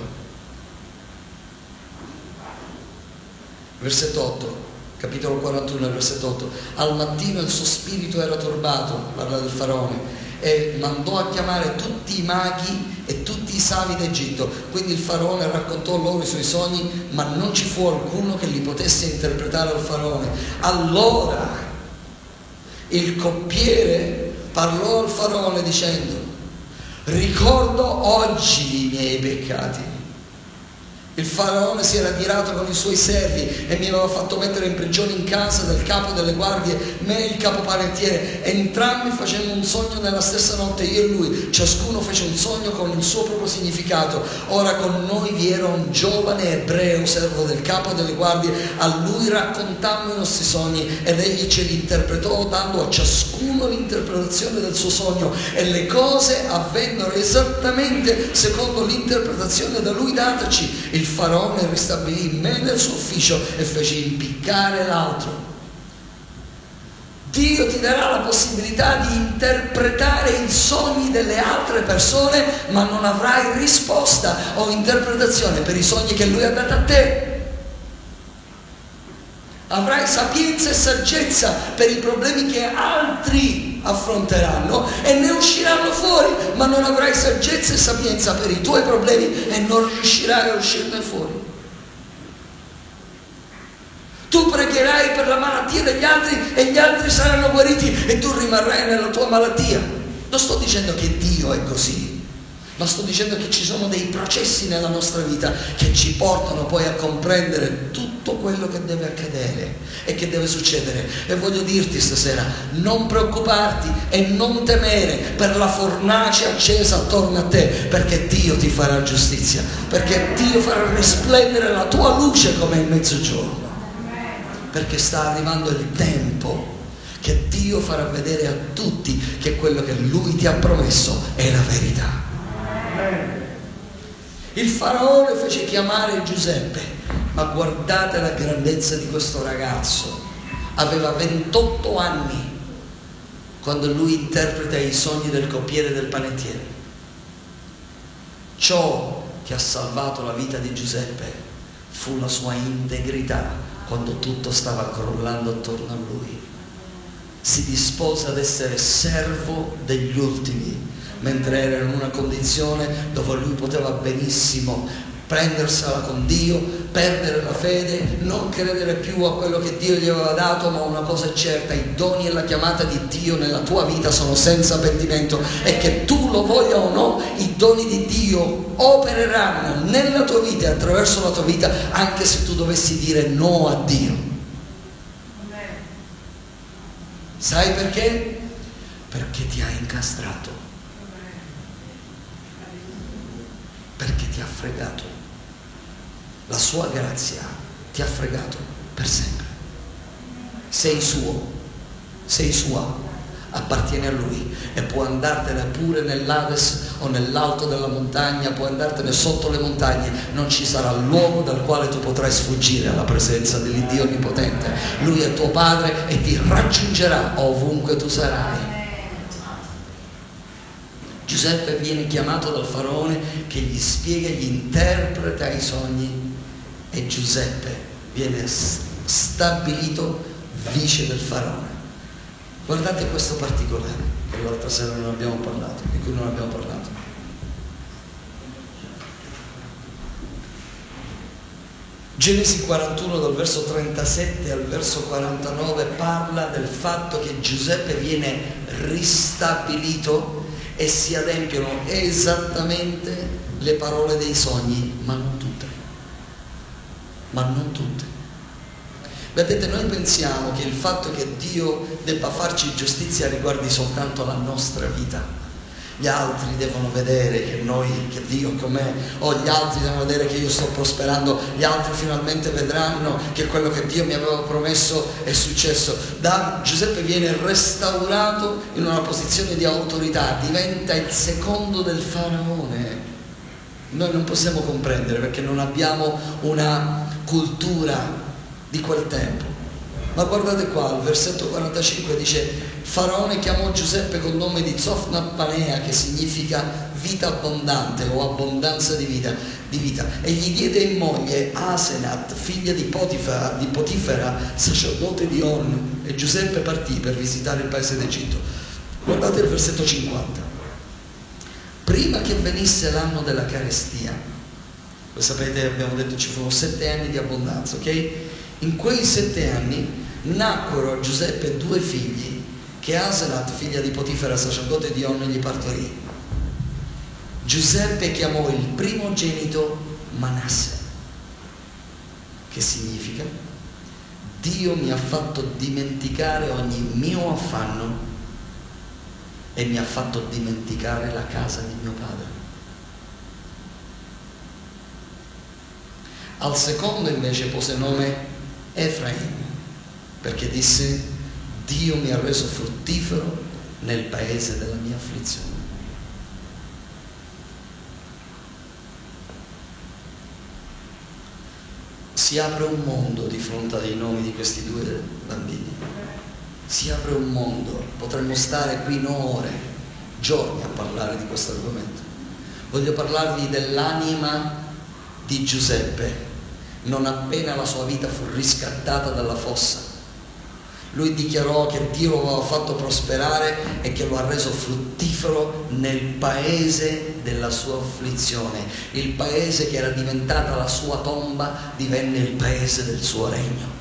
Versetto otto. Capitolo quarantuno, versetto otto. Al mattino il suo spirito era turbato, parla del faraone, e mandò a chiamare tutti i maghi e tutti i savi d'Egitto. Quindi il faraone raccontò loro i suoi sogni, ma non ci fu alcuno che li potesse interpretare al faraone. Allora il coppiere parlò al faraone dicendo: ricordo oggi i miei peccati Il faraone si era adirato con i suoi servi e mi aveva fatto mettere in prigione in casa del capo delle guardie, me e il capo panettiere. Entrambi facemmo un sogno nella stessa notte, io e lui. Ciascuno fece un sogno con il suo proprio significato. Ora con noi vi era un giovane ebreo, servo del capo delle guardie. A lui raccontammo i nostri sogni ed egli ce li interpretò, dando a ciascuno l'interpretazione del suo sogno. E le cose avvennero esattamente secondo l'interpretazione da lui dataci. Il faraone ristabilì me nel suo ufficio e fece impiccare l'altro. Dio ti darà la possibilità di interpretare i sogni delle altre persone, ma non avrai risposta o interpretazione per i sogni che Lui ha dato a te. Avrai sapienza e saggezza per i problemi che altri affronteranno e ne usciranno fuori, ma non avrai saggezza e sapienza per i tuoi problemi e non riuscirai a uscirne fuori. Tu pregherai per la malattia degli altri e gli altri saranno guariti e tu rimarrai nella tua malattia. Non sto dicendo che Dio è così, ma sto dicendo che ci sono dei processi nella nostra vita che ci portano poi a comprendere tutto quello che deve accadere e che deve succedere. E voglio dirti stasera, non preoccuparti e non temere per la fornace accesa attorno a te, perché Dio ti farà giustizia, perché Dio farà risplendere la tua luce come il mezzogiorno, perché sta arrivando il tempo che Dio farà vedere a tutti che quello che Lui ti ha promesso è la verità. Il faraone fece chiamare Giuseppe, ma guardate la grandezza di questo ragazzo. Aveva ventotto anni quando lui interpreta i sogni del coppiere e del panettiere. Ciò che ha salvato la vita di Giuseppe fu la sua integrità quando tutto stava crollando attorno a lui. Si dispose ad essere servo degli ultimi, mentre era in una condizione dove lui poteva benissimo prendersela con Dio, perdere la fede, non credere più a quello che Dio gli aveva dato, ma una cosa è certa: i doni e la chiamata di Dio nella tua vita sono senza pentimento, e che tu lo voglia o no, i doni di Dio opereranno nella tua vita e attraverso la tua vita, anche se tu dovessi dire no a Dio. Sai perché? Perché ti ha incastrato, perché ti ha fregato. La sua grazia ti ha fregato per sempre. Sei suo, sei sua, appartiene a Lui e può andartene pure nell'Ades o nell'alto della montagna, può andartene sotto le montagne, non ci sarà luogo dal quale tu potrai sfuggire alla presenza dell'Iddio Onnipotente. Lui è tuo Padre e ti raggiungerà ovunque tu sarai. Giuseppe viene chiamato dal faraone che gli spiega e gli interpreta i sogni, e Giuseppe viene stabilito vice del faraone. Guardate questo particolare che l'altra sera non abbiamo parlato, di cui non abbiamo parlato. Genesi quarantuno dal verso trentasette al verso quarantanove parla del fatto che Giuseppe viene ristabilito e si adempiono esattamente le parole dei sogni, ma non tutte. Ma non tutte. Vedete, noi pensiamo che il fatto che Dio debba farci giustizia riguardi soltanto la nostra vita. Gli altri devono vedere che noi, che Dio è con me, o gli altri devono vedere che io sto prosperando, gli altri finalmente vedranno che quello che Dio mi aveva promesso è successo. Da Giuseppe viene restaurato in una posizione di autorità, diventa il secondo del faraone. Noi non possiamo comprendere perché non abbiamo una cultura di quel tempo. Ma guardate qua, il versetto quarantacinque dice: Faraone chiamò Giuseppe col nome di Zofnat Panea, che significa vita abbondante o abbondanza di vita, di vita, e gli diede in moglie Asenat, figlia di Potifera, di Potifera, sacerdote di On, e Giuseppe partì per visitare il paese d'Egitto. Guardate il versetto cinquanta. Prima che venisse l'anno della carestia, voi sapete, abbiamo detto ci furono sette anni di abbondanza, ok? In quei sette anni nacquero a Giuseppe due figli che Asenat, figlia di Potifera, sacerdote di On, gli partorì. Giuseppe chiamò il primogenito Manasse che significa: Dio mi ha fatto dimenticare ogni mio affanno e mi ha fatto dimenticare la casa di mio padre. Al secondo invece pose nome Efraim, perché disse: Dio mi ha reso fruttifero nel paese della mia afflizione. Si apre un mondo di fronte ai nomi di questi due bambini. Si apre un mondo. Potremmo stare qui ore, giorni a parlare di questo argomento. Voglio parlarvi dell'anima di Giuseppe non appena la sua vita fu riscattata dalla fossa. Lui dichiarò che Dio lo aveva fatto prosperare e che lo ha reso fruttifero nel paese della sua afflizione. Il paese che era diventata la sua tomba divenne il paese del suo regno.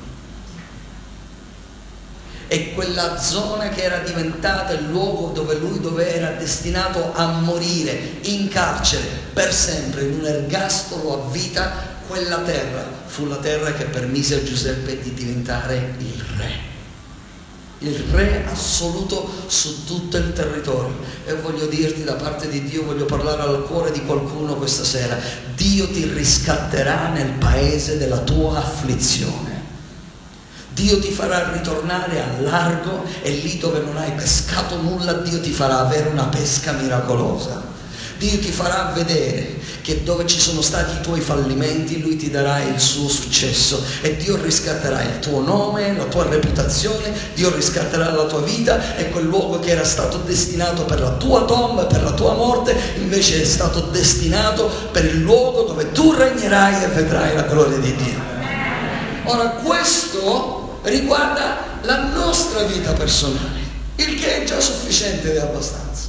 E quella zona che era diventata il luogo dove lui dove era destinato a morire, in carcere, per sempre, in un ergastolo a vita, quella terra fu la terra che permise a Giuseppe di diventare il re. Il re assoluto su tutto il territorio. E voglio dirti, da parte di Dio, voglio parlare al cuore di qualcuno questa sera: Dio ti riscatterà nel paese della tua afflizione. Dio ti farà ritornare al largo e lì dove non hai pescato nulla, Dio ti farà avere una pesca miracolosa. Dio ti farà vedere che dove ci sono stati i tuoi fallimenti, Lui ti darà il suo successo, e Dio riscatterà il tuo nome, la tua reputazione, Dio riscatterà la tua vita, e quel luogo che era stato destinato per la tua tomba, per la tua morte, invece è stato destinato per il luogo dove tu regnerai e vedrai la gloria di Dio. Ora, questo riguarda la nostra vita personale, il che è già sufficiente ed è abbastanza.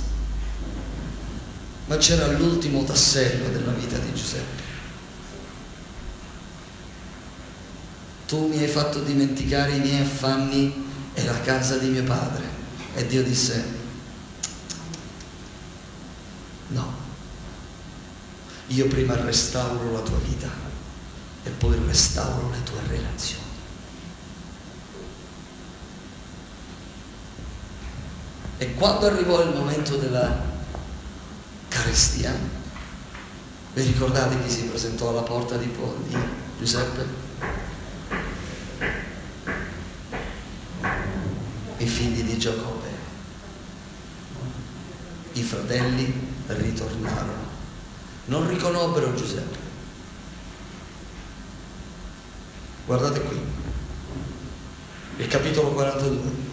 Ma c'era l'ultimo tassello della vita di Giuseppe. Tu mi hai fatto dimenticare i miei affanni e la casa di mio padre. E Dio disse: no, io prima restauro la tua vita e poi restauro le tue relazioni. E quando arrivò il momento della carestia, vi ricordate chi si presentò alla porta di, di Giuseppe? I figli di Giacobbe. I fratelli ritornarono, non riconobbero Giuseppe. Guardate qui, il capitolo quarantadue.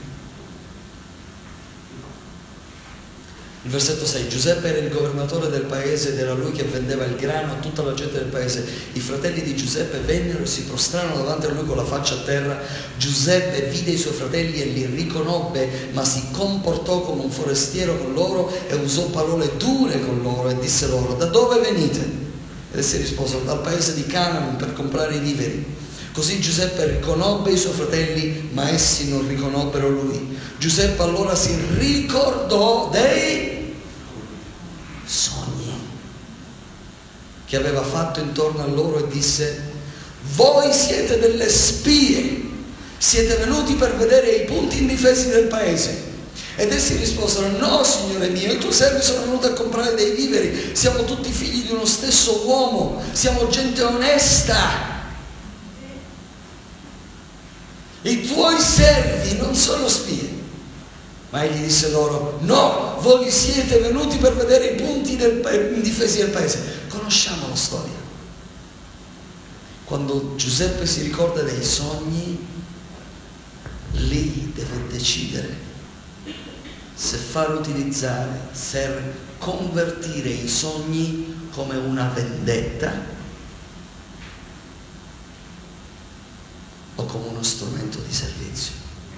Il versetto sei: Giuseppe era il governatore del paese ed era lui che vendeva il grano a tutta la gente del paese. I fratelli di Giuseppe vennero e si prostrarono davanti a lui con la faccia a terra. Giuseppe vide i suoi fratelli e li riconobbe, ma si comportò come un forestiero con loro e usò parole dure con loro e disse loro: da dove venite? Ed essi risposero: dal paese di Canaan, per comprare i viveri. Così Giuseppe riconobbe i suoi fratelli, ma essi non riconobbero lui. Giuseppe allora si ricordò dei sogni che aveva fatto intorno a loro e disse: voi siete delle spie, siete venuti per vedere i punti indifesi del paese. Ed essi risposero: no, signore mio, i tuoi servi sono venuti a comprare dei viveri, siamo tutti figli di uno stesso uomo, siamo gente onesta. I tuoi servi non sono spie. Ma egli disse loro: no, voi siete venuti per vedere i punti del, indifesi del paese. Conosciamo la storia. Quando Giuseppe si ricorda dei sogni, lì deve decidere se far utilizzare, se convertire i sogni come una vendetta o come uno strumento di servizio.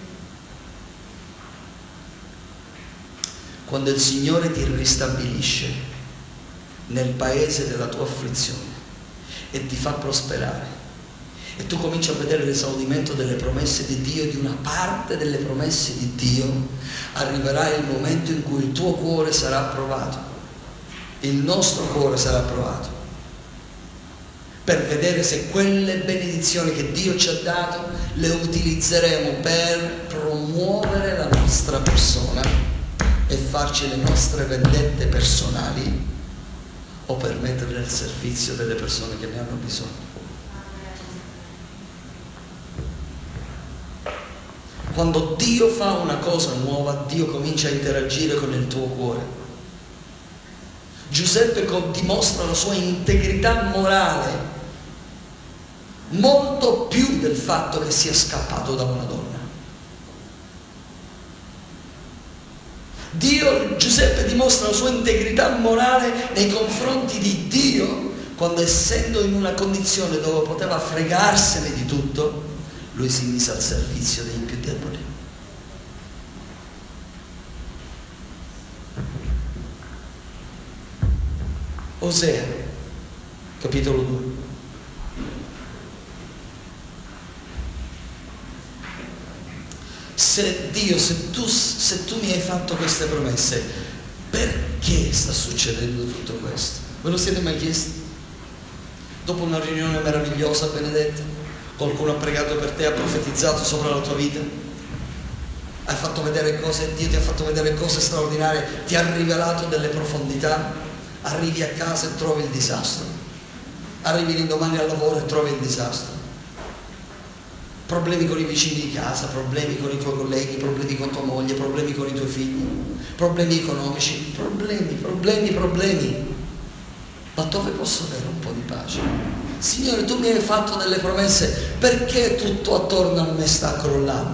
Quando il Signore ti ristabilisce nel paese della tua afflizione e ti fa prosperare, e tu cominci a vedere l'esaudimento delle promesse di Dio, di una parte delle promesse di Dio, arriverà il momento in cui il tuo cuore sarà provato, il nostro cuore sarà provato. per vedere se quelle benedizioni che Dio ci ha dato le utilizzeremo per promuovere la nostra persona e farci le nostre vendette personali o per metterle al servizio delle persone che ne hanno bisogno. Quando Dio fa una cosa nuova, Dio comincia a interagire con il tuo cuore. Giuseppe dimostra la sua integrità morale molto più del fatto che sia scappato da una donna. Dio, Giuseppe dimostra la sua integrità morale nei confronti di Dio quando, essendo in una condizione dove poteva fregarsene di tutto, lui si mise al servizio dei più deboli. Osea, capitolo due. Se Dio, se tu, se tu mi hai fatto queste promesse, perché sta succedendo tutto questo? Ve lo siete mai chiesti? Dopo una riunione meravigliosa, benedetta, qualcuno ha pregato per te, ha profetizzato sopra la tua vita, hai fatto vedere cose, Dio ti ha fatto vedere cose straordinarie, ti ha rivelato delle profondità, arrivi a casa e trovi il disastro, arrivi l'indomani al lavoro e trovi il disastro, problemi con i vicini di casa, problemi con i tuoi colleghi, problemi con tua moglie, problemi con i tuoi figli, problemi economici, problemi, problemi, problemi. Ma dove posso avere un po' di pace? Signore, tu mi hai fatto delle promesse, perché tutto attorno a me sta crollando?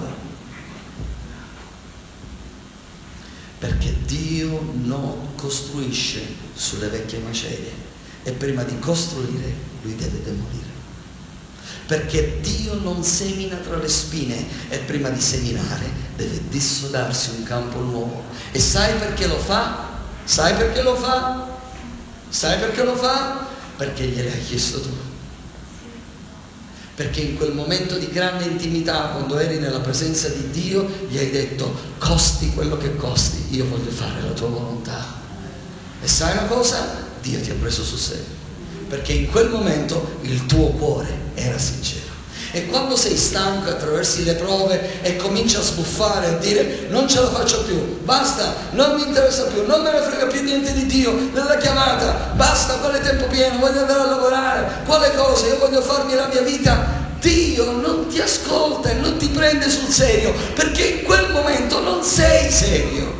Perché Dio non costruisce sulle vecchie macerie e prima di costruire lui deve demolire. Perché Dio non semina tra le spine e prima di seminare deve dissodarsi un campo nuovo. E sai perché lo fa? Sai perché lo fa? Sai perché lo fa? Perché gliel'hai chiesto tu. Perché in quel momento di grande intimità, quando eri nella presenza di Dio, gli hai detto: costi quello che costi, io voglio fare la tua volontà. E sai una cosa? Dio ti ha preso sul serio, perché in quel momento il tuo cuore era sincero. E quando sei stanco, attraversi le prove e cominci a sbuffare, a dire: non ce la faccio più, basta, non mi interessa più, non me ne frega più niente di Dio, della chiamata, basta, quale tempo pieno, voglio andare a lavorare, quale cosa, io voglio farmi la mia vita. Dio non ti ascolta e non ti prende sul serio, perché in quel momento non sei serio.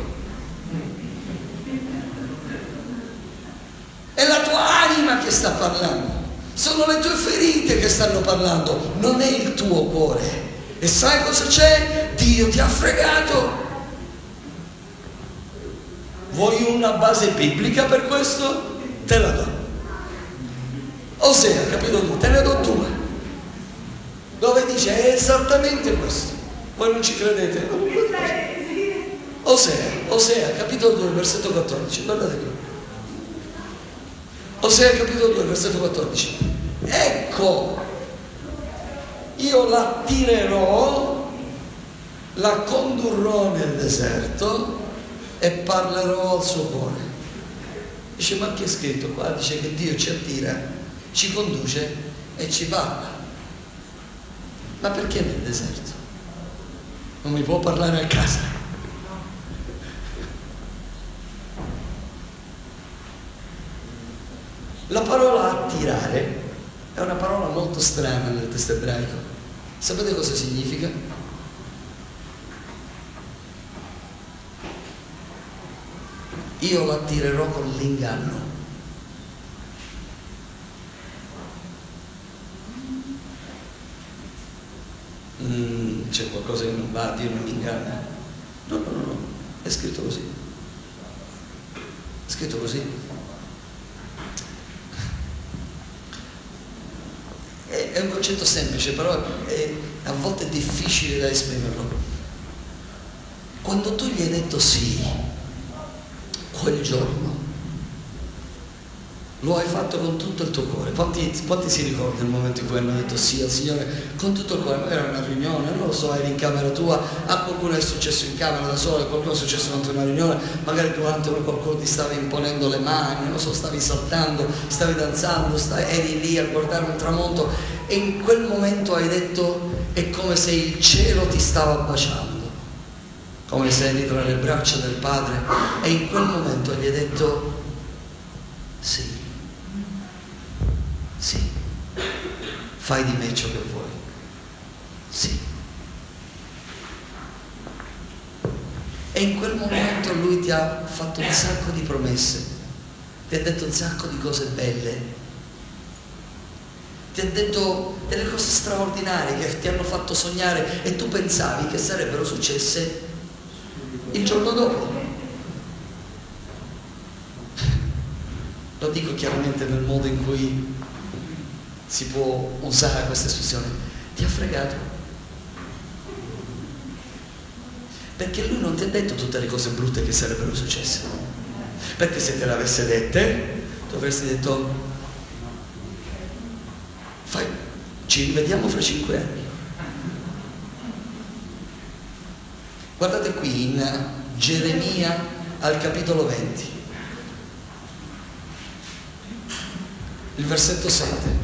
È la tua anima che sta parlando, sono le tue ferite che stanno parlando, non è il tuo cuore. E sai cosa c'è? Dio ti ha fregato. Vuoi una base biblica per questo? Te la do. Osea, capitolo due, te ne do due, dove dice è esattamente questo. Voi non ci credete? Osea, Osea, capitolo due, versetto quattordici, guardate qui. Osea capitolo due, versetto quattordici. Ecco, io la tirerò, la condurrò nel deserto e parlerò al suo cuore. Dice: ma che è scritto qua? Dice che Dio ci attira, ci conduce e ci parla. Ma perché nel deserto? Non mi può parlare a casa? La parola attirare è una parola molto strana nel testo ebraico. Sapete cosa significa? Io l'attirerò con l'inganno. Mm, c'è qualcosa che non va, Dio non mi inganna. No, no, no, no, è scritto così. È scritto così. È un concetto semplice, però è, a volte è difficile da esprimerlo. Quando tu gli hai detto sì, quel giorno, Lo hai fatto con tutto il tuo cuore. Quanti, quanti si ricordano il momento in cui hanno detto sì al Signore con tutto il cuore? Magari era una riunione, non lo so, eri in camera tua, a qualcuno è successo in camera da solo, a qualcuno è successo durante una riunione, magari durante una qualcuno ti stava imponendo le mani, non lo so, stavi saltando, stavi danzando, stavi, eri lì a guardare un tramonto e in quel momento hai detto è come se il cielo ti stava baciando, come se eri tra le braccia del Padre e in quel momento gli hai detto sì. Sì, fai di me ciò che vuoi. Sì. E in quel momento lui ti ha fatto un sacco di promesse, ti ha detto un sacco di cose belle, ti ha detto delle cose straordinarie che ti hanno fatto sognare e tu pensavi che sarebbero successe il giorno dopo. Lo dico chiaramente nel modo in cui si può usare questa espressione. Ti ha fregato, perché lui non ti ha detto tutte le cose brutte che sarebbero successe, perché se te le avesse dette tu avresti detto fai, ci rivediamo fra cinque anni. Guardate qui in Geremia al capitolo venti, il versetto sette.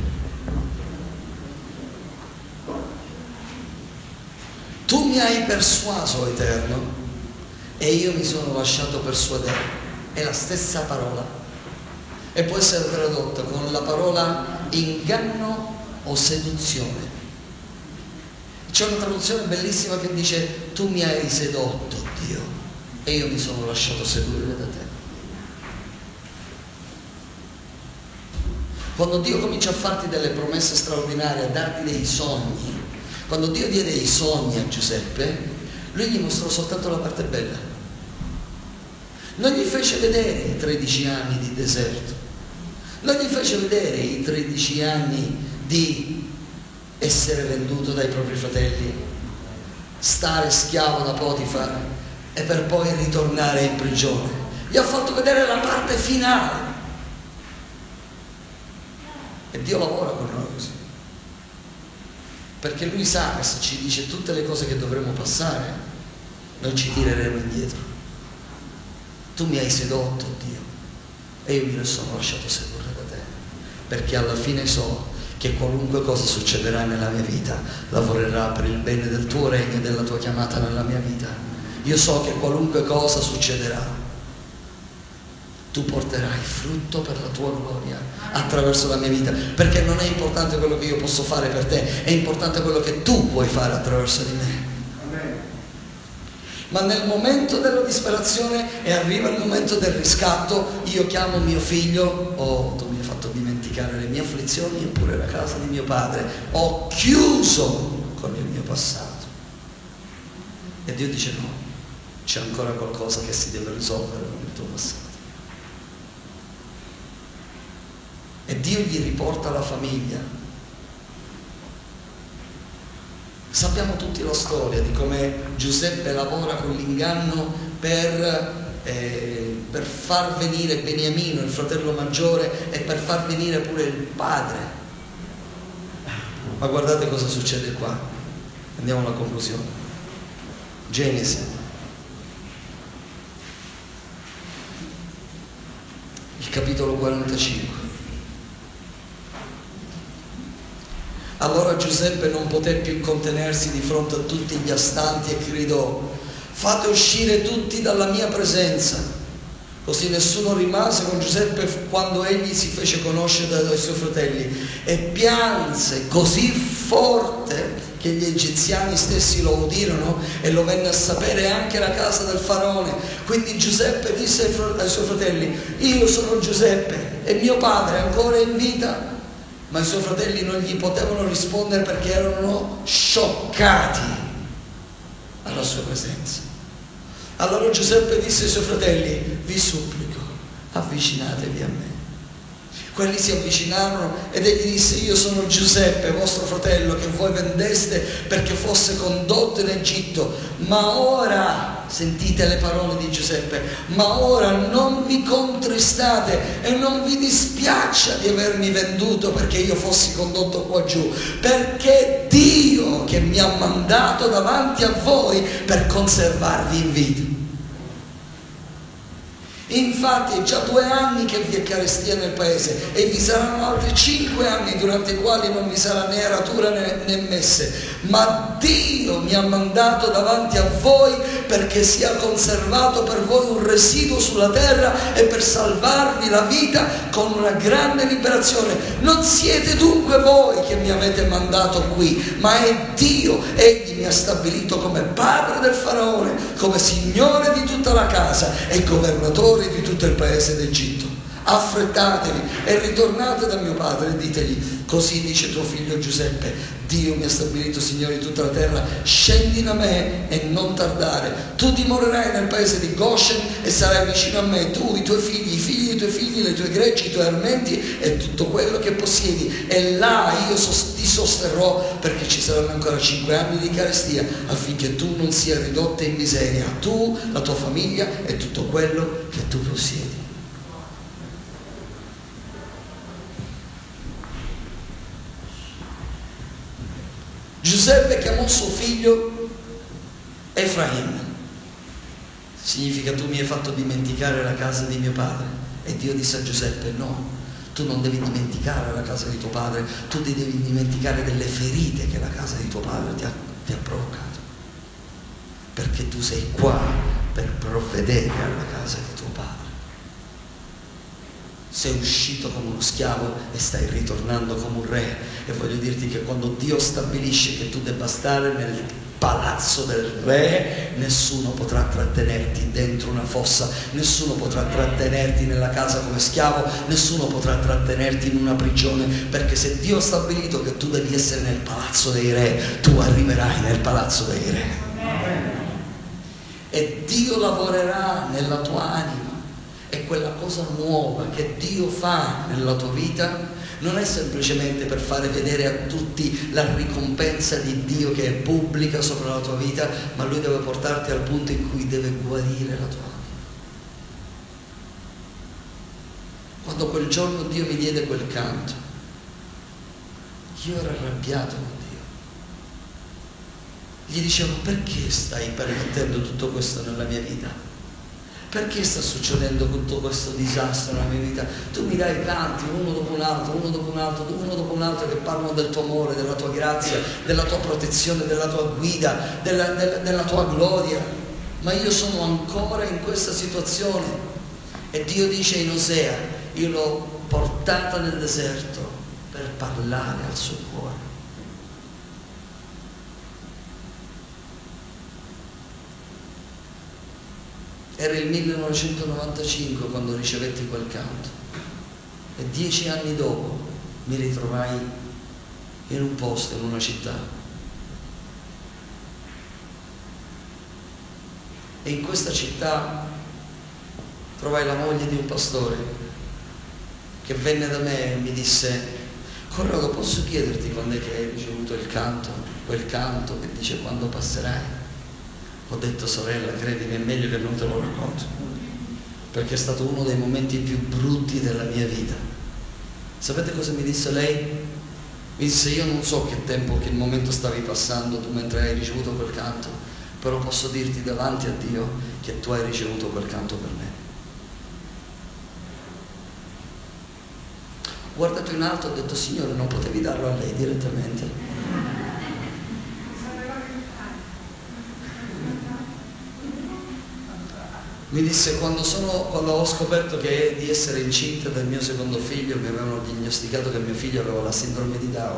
Tu mi hai persuaso, Eterno, e io mi sono lasciato persuadere. È la stessa parola e può essere tradotta con la parola inganno o seduzione. C'è una traduzione bellissima che dice tu mi hai sedotto, Dio, e io mi sono lasciato sedurre da te. Quando Dio comincia a farti delle promesse straordinarie, a darti dei sogni, quando Dio diede i sogni a Giuseppe, lui gli mostrò soltanto la parte bella. Non gli fece vedere i tredici anni di deserto, non gli fece vedere i tredici anni di essere venduto dai propri fratelli, stare schiavo da Potifar e per poi ritornare in prigione. Gli ha fatto vedere la parte finale. E Dio lavora con noi così, perché Lui sa che se ci dice tutte le cose che dovremo passare, noi ci tireremo indietro. Tu mi hai sedotto, Dio, e io mi sono lasciato sedurre da te, perché alla fine so che qualunque cosa succederà nella mia vita lavorerà per il bene del tuo regno e della tua chiamata nella mia vita. Io so che qualunque cosa succederà, tu porterai frutto per la tua gloria attraverso la mia vita, perché non è importante quello che io posso fare per te, è importante quello che tu puoi fare attraverso di me. Amen. Ma nel momento della disperazione e arriva il momento del riscatto, io chiamo mio figlio, oh tu mi hai fatto dimenticare le mie afflizioni eppure la casa di mio padre, ho chiuso con il mio passato. E Dio dice no, c'è ancora qualcosa che si deve risolvere con il tuo passato. E Dio gli riporta la famiglia. Sappiamo tutti la storia di come Giuseppe lavora con l'inganno per, eh, per far venire Beniamino, il fratello maggiore, e per far venire pure il padre. Ma guardate cosa succede qua. Andiamo alla conclusione. Genesi. Il capitolo quarantacinque. Allora Giuseppe non poté più contenersi di fronte a tutti gli astanti e gridò: fate uscire tutti dalla mia presenza. Così nessuno rimase con Giuseppe quando egli si fece conoscere dai suoi fratelli, e pianse così forte che gli egiziani stessi lo udirono e lo venne a sapere anche la casa del faraone. Quindi Giuseppe disse ai suoi fratelli: io sono Giuseppe e mio padre è ancora in vita? Ma i suoi fratelli non gli potevano rispondere perché erano scioccati alla sua presenza. Allora Giuseppe disse ai suoi fratelli: vi supplico, avvicinatevi a me. Quelli si avvicinarono ed egli disse: io sono Giuseppe, vostro fratello, che voi vendeste perché fosse condotto in Egitto. Ma ora, sentite le parole di Giuseppe, ma ora non vi contristate e non vi dispiaccia di avermi venduto perché io fossi condotto qua giù, perché Dio che mi ha mandato davanti a voi per conservarvi in vita. Infatti è già due anni che vi è carestia nel paese e vi saranno altri cinque anni durante i quali non vi sarà né aratura né, né messe, ma Dio mi ha mandato davanti a voi perché sia conservato per voi un residuo sulla terra e per salvarvi la vita con una grande liberazione. Non siete dunque voi che mi avete mandato qui, ma è Dio. Egli mi ha stabilito come padre del faraone, come signore di tutta la casa e governatore di tutto il paese d'Egitto. Affrettatevi e ritornate da mio padre e ditegli: così dice tuo figlio Giuseppe, Dio mi ha stabilito signore di tutta la terra, scendi da me e non tardare. Tu dimorerai nel paese di Goshen e sarai vicino a me, tu, i tuoi figli, i figli dei tuoi figli, le tue greggi, i tuoi armenti e tutto quello che possiedi, e là io ti sosterrò, perché ci saranno ancora cinque anni di carestia, affinché tu non sia ridotta in miseria, tu, la tua famiglia e tutto quello che tu possiedi. Giuseppe chiamò suo figlio Efraim, significa tu mi hai fatto dimenticare la casa di mio padre. E Dio disse a Giuseppe: no, tu non devi dimenticare la casa di tuo padre, tu ti devi dimenticare delle ferite che la casa di tuo padre ti ha, ti ha provocato, perché tu sei qua per provvedere alla casa di tuo padre. Sei uscito come uno schiavo e stai ritornando come un re. E voglio dirti che quando Dio stabilisce che tu debba stare nel palazzo del re, nessuno potrà trattenerti dentro una fossa, nessuno potrà trattenerti nella casa come schiavo, nessuno potrà trattenerti in una prigione, perché se Dio ha stabilito che tu devi essere nel palazzo dei re, tu arriverai nel palazzo dei re. E Dio lavorerà nella tua anima. E quella cosa nuova che Dio fa nella tua vita non è semplicemente per fare vedere a tutti la ricompensa di Dio che è pubblica sopra la tua vita, ma Lui deve portarti al punto in cui deve guarire la tua anima. Quando quel giorno Dio mi diede quel canto, io ero arrabbiato con Dio. Gli dicevo: perché stai permettendo tutto questo nella mia vita? Perché sta succedendo tutto questo disastro nella mia vita? Tu mi dai canti uno dopo un altro, uno dopo un altro, uno dopo un altro, che parlano del tuo amore, della tua grazia, della tua protezione, della tua guida, della, della, della tua gloria. Ma io sono ancora in questa situazione. E Dio dice in Osea: io l'ho portata nel deserto per parlare al suo cuore. Era il millenovecentonovantacinque quando ricevetti quel canto, e dieci anni dopo mi ritrovai in un posto, in una città, e in questa città trovai la moglie di un pastore che venne da me e mi disse: Corrado, posso chiederti quando è che hai ricevuto il canto, quel canto che dice quando passerai? Ho detto: sorella, credimi, è meglio che non te lo racconto, perché è stato uno dei momenti più brutti della mia vita. Sapete cosa mi disse lei? Mi disse: io non so che tempo, che momento stavi passando tu mentre hai ricevuto quel canto, però posso dirti davanti a Dio che tu hai ricevuto quel canto per me. Ho guardato in alto e ho detto: Signore, non potevi darlo a lei direttamente? Mi disse: quando, sono, quando ho scoperto che di essere incinta del mio secondo figlio, mi avevano diagnosticato che mio figlio aveva la sindrome di Down,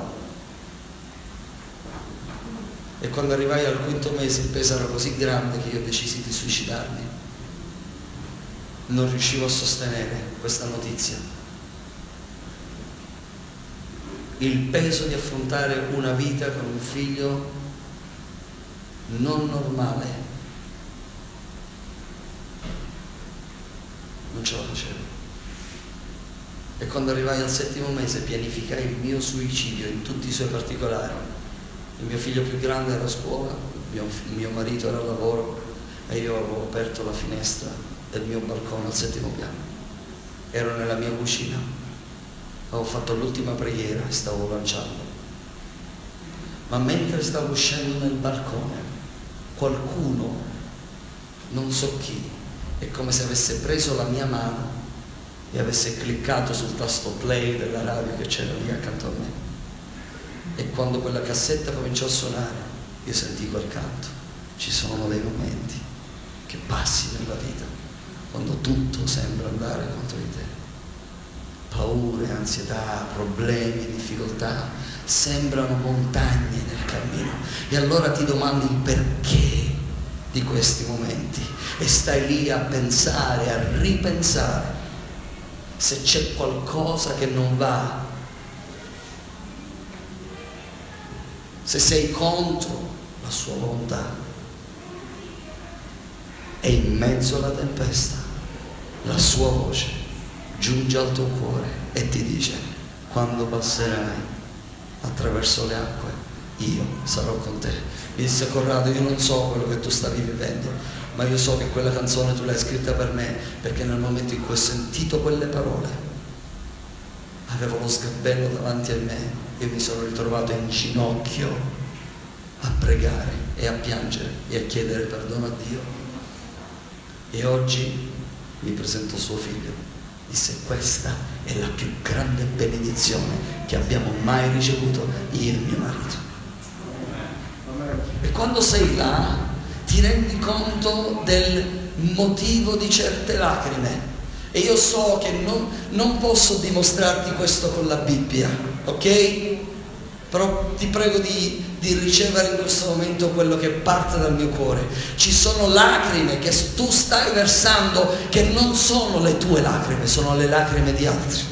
e quando arrivai al quinto mese il peso era così grande che io decisi di suicidarmi. Non riuscivo a sostenere questa notizia, il peso di affrontare una vita con un figlio non normale. Non ce la facevo. E quando arrivai al settimo mese pianificai il mio suicidio in tutti i suoi particolari. Il mio figlio più grande era a scuola, il mio, il mio marito era al lavoro e io avevo aperto la finestra del mio balcone al settimo piano. Ero nella mia cucina, avevo fatto l'ultima preghiera e stavo lanciando. Ma mentre stavo uscendo nel balcone, qualcuno, non so chi, è come se avesse preso la mia mano e avesse cliccato sul tasto play della radio che c'era lì accanto a me. E quando quella cassetta cominciò a suonare, io sentii quel canto. Ci sono dei momenti che passi nella vita quando tutto sembra andare contro di te. Paure, ansietà, problemi, difficoltà sembrano montagne nel cammino. E allora ti domandi il perché di questi momenti e stai lì a pensare, a ripensare se c'è qualcosa che non va, se sei contro la sua volontà. E in mezzo alla tempesta la sua voce giunge al tuo cuore e ti dice: quando passerai attraverso le acque, io sarò con te. Mi disse Corrado: io non so quello che tu stavi vivendo, ma io so che quella canzone tu l'hai scritta per me, perché nel momento in cui ho sentito quelle parole avevo lo sgabello davanti a me e mi sono ritrovato in ginocchio a pregare e a piangere e a chiedere perdono a Dio. E oggi mi presento suo figlio. Disse: questa è la più grande benedizione che abbiamo mai ricevuto io e mio marito. E quando sei là ti rendi conto del motivo di certe lacrime. E io so che non, non posso dimostrarti questo con la Bibbia, ok? Però ti prego di, di ricevere in questo momento quello che parte dal mio cuore. Ci sono lacrime che tu stai versando che non sono le tue lacrime, sono le lacrime di altri.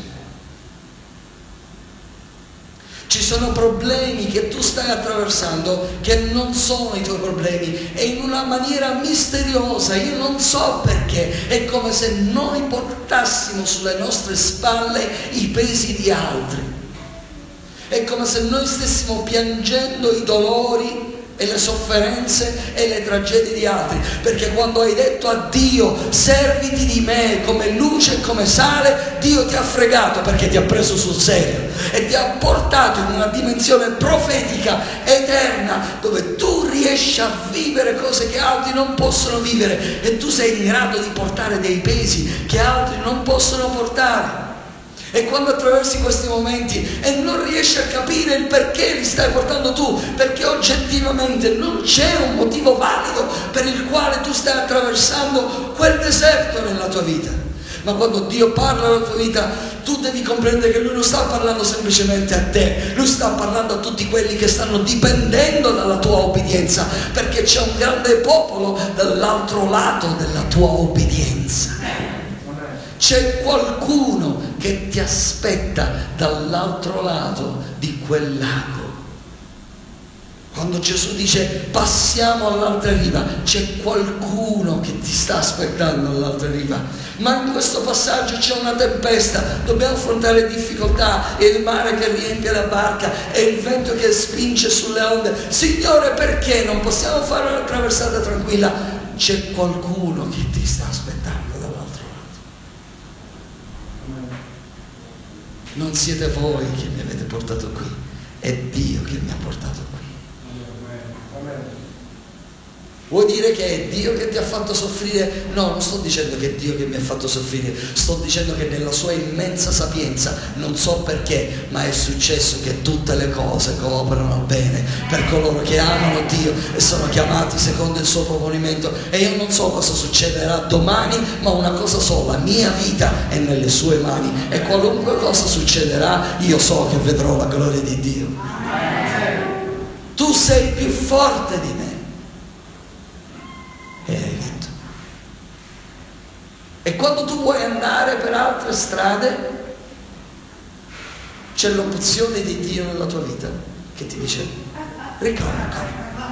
Ci sono problemi che tu stai attraversando che non sono i tuoi problemi, e in una maniera misteriosa, io non so perché, è come se noi portassimo sulle nostre spalle i pesi di altri. È come se noi stessimo piangendo i dolori e le sofferenze e le tragedie di altri, perché quando hai detto a Dio serviti di me come luce e come sale, Dio ti ha fregato, perché ti ha preso sul serio e ti ha portato in una dimensione profetica eterna dove tu riesci a vivere cose che altri non possono vivere, e tu sei in grado di portare dei pesi che altri non possono portare. E quando attraversi questi momenti e non riesci a capire il perché li stai portando tu, perché oggettivamente non c'è un motivo valido per il quale tu stai attraversando quel deserto nella tua vita, ma quando Dio parla nella tua vita tu devi comprendere che Lui non sta parlando semplicemente a te, Lui sta parlando a tutti quelli che stanno dipendendo dalla tua obbedienza, perché c'è un grande popolo dall'altro lato della tua obbedienza. C'è qualcuno che ti aspetta dall'altro lato di quel lago. Quando Gesù dice passiamo all'altra riva, c'è qualcuno che ti sta aspettando all'altra riva. Ma in questo passaggio c'è una tempesta, dobbiamo affrontare difficoltà, e il mare che riempie la barca e il vento che spinge sulle onde. Signore, perché non possiamo fare una traversata tranquilla? C'è qualcuno che ti sta aspettando. Non siete voi che mi avete portato qui, è Dio che mi ha portato qui. Vuoi dire che è Dio che ti ha fatto soffrire? No, non sto dicendo che è Dio che mi ha fatto soffrire, sto dicendo che nella sua immensa sapienza, non so perché, ma è successo che tutte le cose cooperano bene per coloro che amano Dio e sono chiamati secondo il suo proponimento. E io non so cosa succederà domani, ma una cosa sola: la mia vita è nelle sue mani, e qualunque cosa succederà io so che vedrò la gloria di Dio. Tu sei più forte di me. E hai vinto. E quando tu vuoi andare per altre strade, c'è l'opzione di Dio nella tua vita che ti dice: ricalca.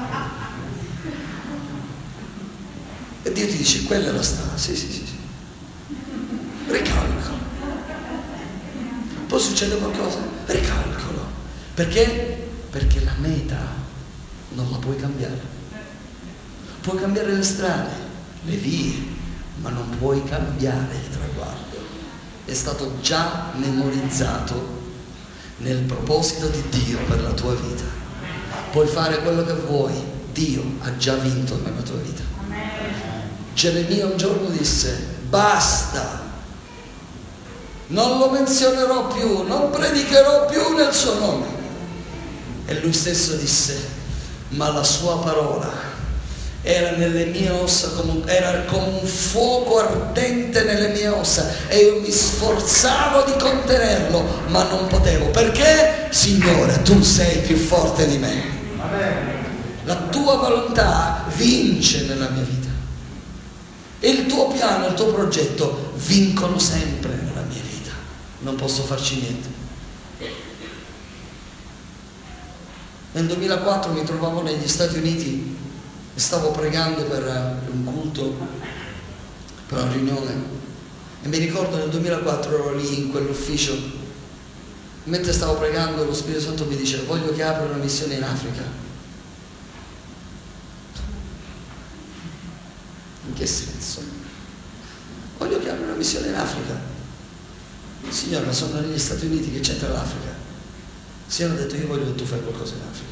E Dio ti dice: quella è la strada. Sì, sì, sì, sì. Ricalca. poi succede qualcosa, ricalcolo. Perché? Perché la meta non la puoi cambiare. Puoi cambiare le strade, le vie, ma non puoi cambiare il traguardo. È stato già memorizzato nel proposito di Dio per la tua vita. Puoi fare quello che vuoi, Dio ha già vinto nella tua vita. Geremia un giorno disse: basta, non lo menzionerò più, non predicherò più nel suo nome. E lui stesso disse: ma la sua parola era nelle mie ossa, come, era come un fuoco ardente nelle mie ossa, e io mi sforzavo di contenerlo, ma non potevo. Perché? Signore, tu sei più forte di me. La tua volontà vince nella mia vita, e il tuo piano, il tuo progetto vincono sempre nella mia vita. Non posso farci niente. Nel duemilaquattro mi trovavo negli Stati Uniti e stavo pregando per un culto, per una riunione, e mi ricordo nel duemilaquattro ero lì in quell'ufficio, mentre stavo pregando lo Spirito Santo mi dice: voglio che apra una missione in Africa. In che senso? Voglio che apra una missione in Africa. Signore, ma sono negli Stati Uniti, che c'entra l'Africa? Il Signore ha detto: io voglio che tu fai qualcosa in Africa.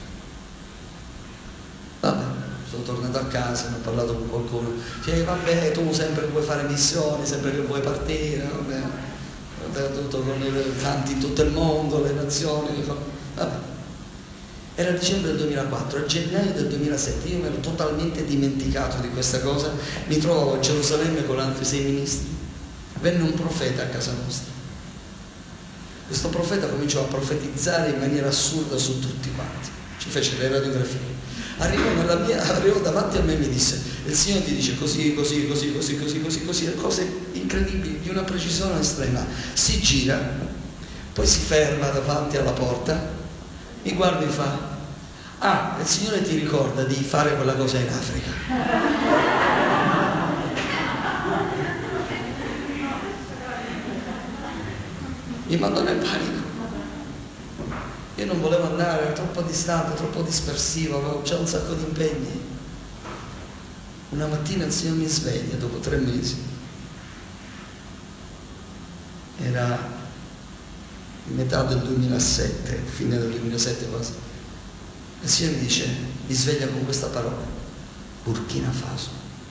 Vabbè, sono tornato a casa, ne ho parlato con qualcuno. Cioè, vabbè, tu sempre vuoi fare missioni, sempre che vuoi partire, vabbè, vabbè, tutto con i tanti in tutto il mondo, le nazioni, le cose. Vabbè. Era dicembre del duemilaquattro, a gennaio del duemilasette io mi ero totalmente dimenticato di questa cosa. Mi trovavo a Gerusalemme con altri sei ministri. Venne un profeta a casa nostra. Questo profeta cominciò a profetizzare in maniera assurda su tutti quanti. Ci fece le radiografie. Arrivò, nella mia, arrivò davanti a me e mi disse: il Signore ti dice così, così, così, così, così, così, così, cose incredibili, di una precisione estrema. Si gira, poi si ferma davanti alla porta, mi guarda e mi fa: ah, il Signore ti ricorda di fare quella cosa in Africa. Mi mandò nel panico. Io non volevo andare, era troppo distante, troppo dispersivo, avevo già un sacco di impegni. Una mattina il Signore mi sveglia dopo tre mesi. Era metà del duemilasette, fine del duemilasette quasi. Il Signore mi dice, mi sveglia con questa parola: Burkina Faso.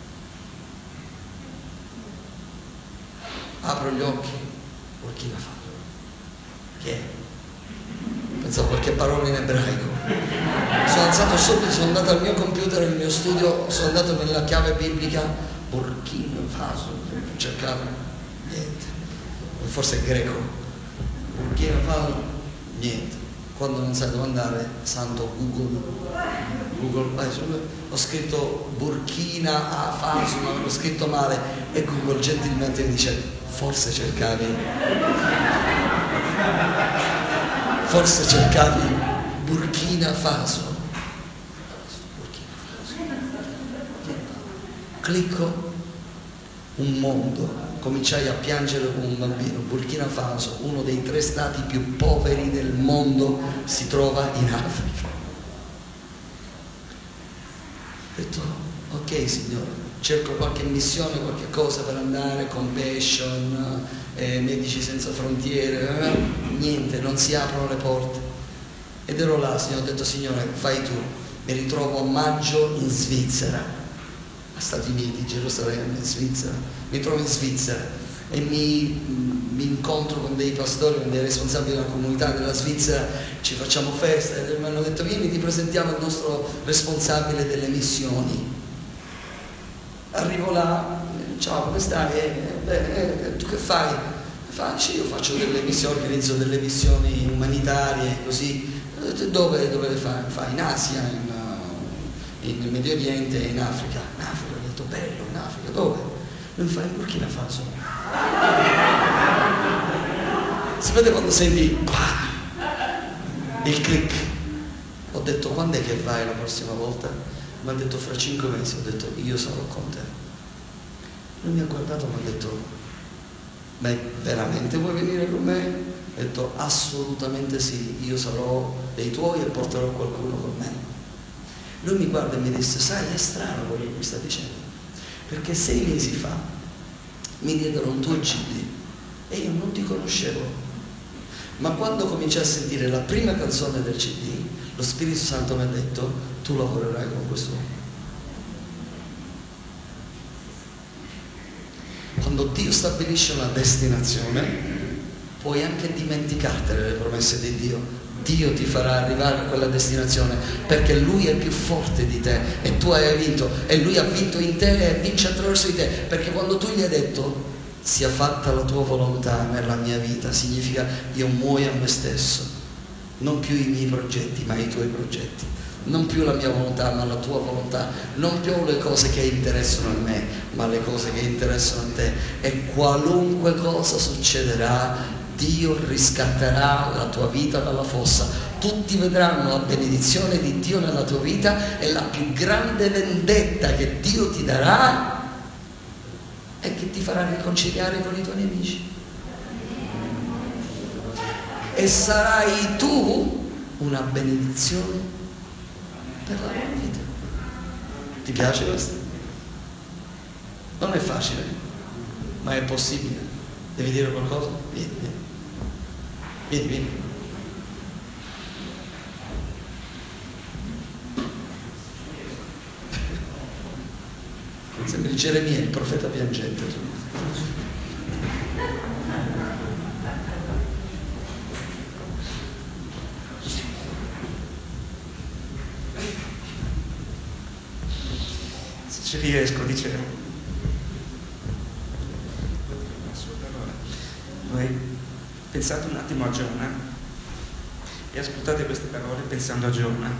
Apro gli occhi, Burkina Faso. Che è? Pensavo qualche parola in ebraico. Sono alzato subito, sono andato al mio computer, nel mio studio, sono andato nella chiave biblica, Burkina Faso, cercavo, niente. Forse è greco. Burkina Faso, niente. Quando non sai dove andare, santo Google. Google, eh, ho scritto Burkina Faso, ma l'ho scritto male, e Google gentilmente mi dice: forse cercavi forse cercavi Burkina Faso. Burkina Faso. Clicco, un mondo, cominciai a piangere come un bambino. Burkina Faso, uno dei tre stati più poveri del mondo, si trova in Africa. Ho detto: ok Signore, cerco qualche missione, qualche cosa per andare, Compassion, eh, Medici Senza Frontiere, eh, niente, non si aprono le porte. Ed ero là, Signore, ho detto: Signore, fai tu. Mi ritrovo a maggio in Svizzera, a Stati Uniti, Gerusalemme, in Svizzera. Mi trovo in Svizzera e mi, mi incontro con dei pastori, con dei responsabili della comunità della Svizzera, ci facciamo festa, e mi hanno detto: vieni, ti presentiamo il nostro responsabile delle missioni. Arrivo là, ciao, come stai? Eh, beh, eh, tu che fai? Faccio, io faccio delle missioni, organizzo delle missioni umanitarie, così. Dove, dove le fai? Fai in Asia, in, in Medio Oriente e in Africa. In Africa, ho detto: bello, in Africa, dove? Non fai in Burkina Faso. Sapete quando senti il click? Ho detto: quando è che vai la prossima volta? Mi ha detto: fra cinque mesi. Ho detto: io sarò con te. Lui mi ha guardato e mi ha detto: ma veramente vuoi venire con me? Ho detto assolutamente sì, io sarò dei tuoi e porterò qualcuno con me. Lui mi guarda e mi disse, sai, è strano quello che mi sta dicendo, perché sei mesi fa mi diedero un tuo C D e io non ti conoscevo, ma quando cominciai a sentire la prima canzone del C D, lo Spirito Santo mi ha detto, tu lavorerai con quest'uomo. Quando Dio stabilisce una destinazione, puoi anche dimenticartene le promesse di Dio. Dio ti farà arrivare a quella destinazione perché Lui è più forte di te e tu hai vinto e Lui ha vinto in te e vince attraverso di te, perché quando tu gli hai detto sia fatta la tua volontà nella mia vita, significa io muoio a me stesso, non più i miei progetti ma i tuoi progetti, non più la mia volontà ma la tua volontà, non più le cose che interessano a me ma le cose che interessano a te, e qualunque cosa succederà Dio riscatterà la tua vita dalla fossa. Tutti vedranno la benedizione di Dio nella tua vita e la più grande vendetta che Dio ti darà è che ti farà riconciliare con i tuoi nemici. E sarai tu una benedizione per la tua vita. Ti piace questo? Non è facile, ma è possibile. Devi dire qualcosa? Vieni, vieni. Vieni, vieni. Sembri Geremia, il profeta piangente. Se ci riesco, dice voi pensate un attimo a Giona e ascoltate queste parole pensando a Giona.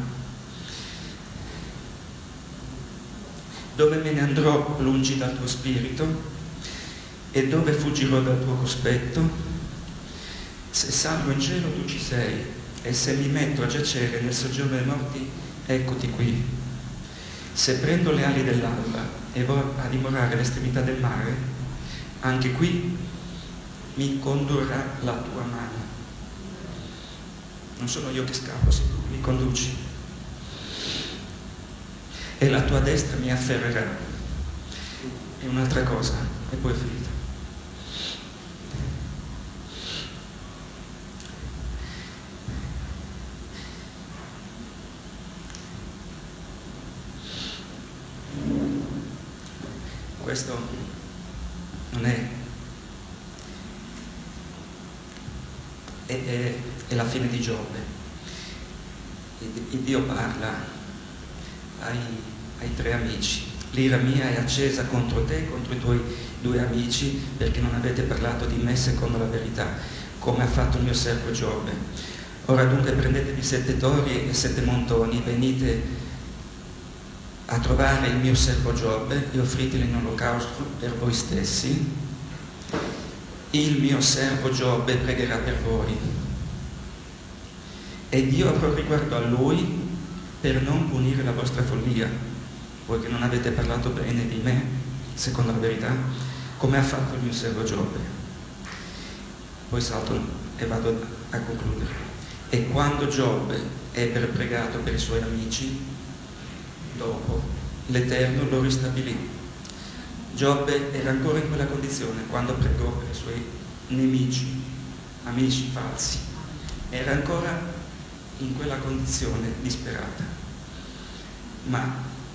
Dove me ne andrò lungi dal tuo spirito e dove fuggirò dal tuo cospetto? Se salgo in cielo tu ci sei e se mi metto a giacere nel soggiorno dei morti eccoti qui. Se prendo le ali dell'alba e vado a dimorare all'estremità del mare, anche qui mi condurrà la tua mano. Non sono io che scappo, sei tu, mi conduci. E la tua destra mi afferrerà. E un'altra cosa, e poi è finita. Questo non è È, è, è la fine di Giobbe. Dio parla ai, ai tre amici: l'ira mia è accesa contro te e contro i tuoi due amici, perché non avete parlato di me secondo la verità, come ha fatto il mio servo Giobbe. Ora dunque prendetevi sette tori e sette montoni, venite a trovare il mio servo Giobbe e offritelo in olocausto per voi stessi. Il mio servo Giobbe pregherà per voi. E Dio avrà riguardo a lui per non punire la vostra follia, voi che non avete parlato bene di me, secondo la verità, come ha fatto il mio servo Giobbe. Poi salto e vado a concludere. E quando Giobbe ebbe pregato per i suoi amici, dopo l'Eterno lo ristabilì. Giobbe era ancora in quella condizione quando pregò per i suoi nemici, amici falsi. Era ancora in quella condizione disperata, ma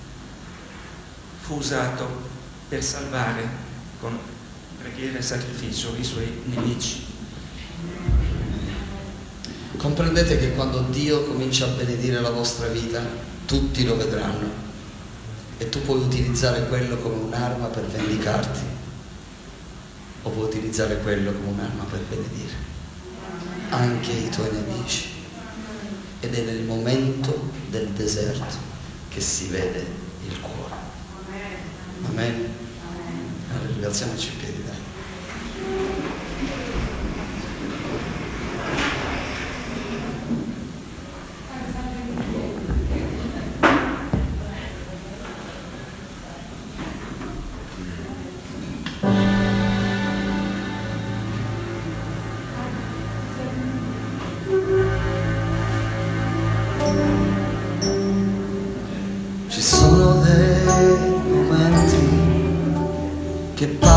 fu usato per salvare con preghiera e sacrificio i suoi nemici. Comprendete che quando Dio comincia a benedire la vostra vita, tutti lo vedranno. E tu puoi utilizzare quello come un'arma per vendicarti o puoi utilizzare quello come un'arma per benedire anche i tuoi nemici. Ed è nel momento del deserto che si vede il cuore. Amen. Allora, alziamoci in piedi, dai.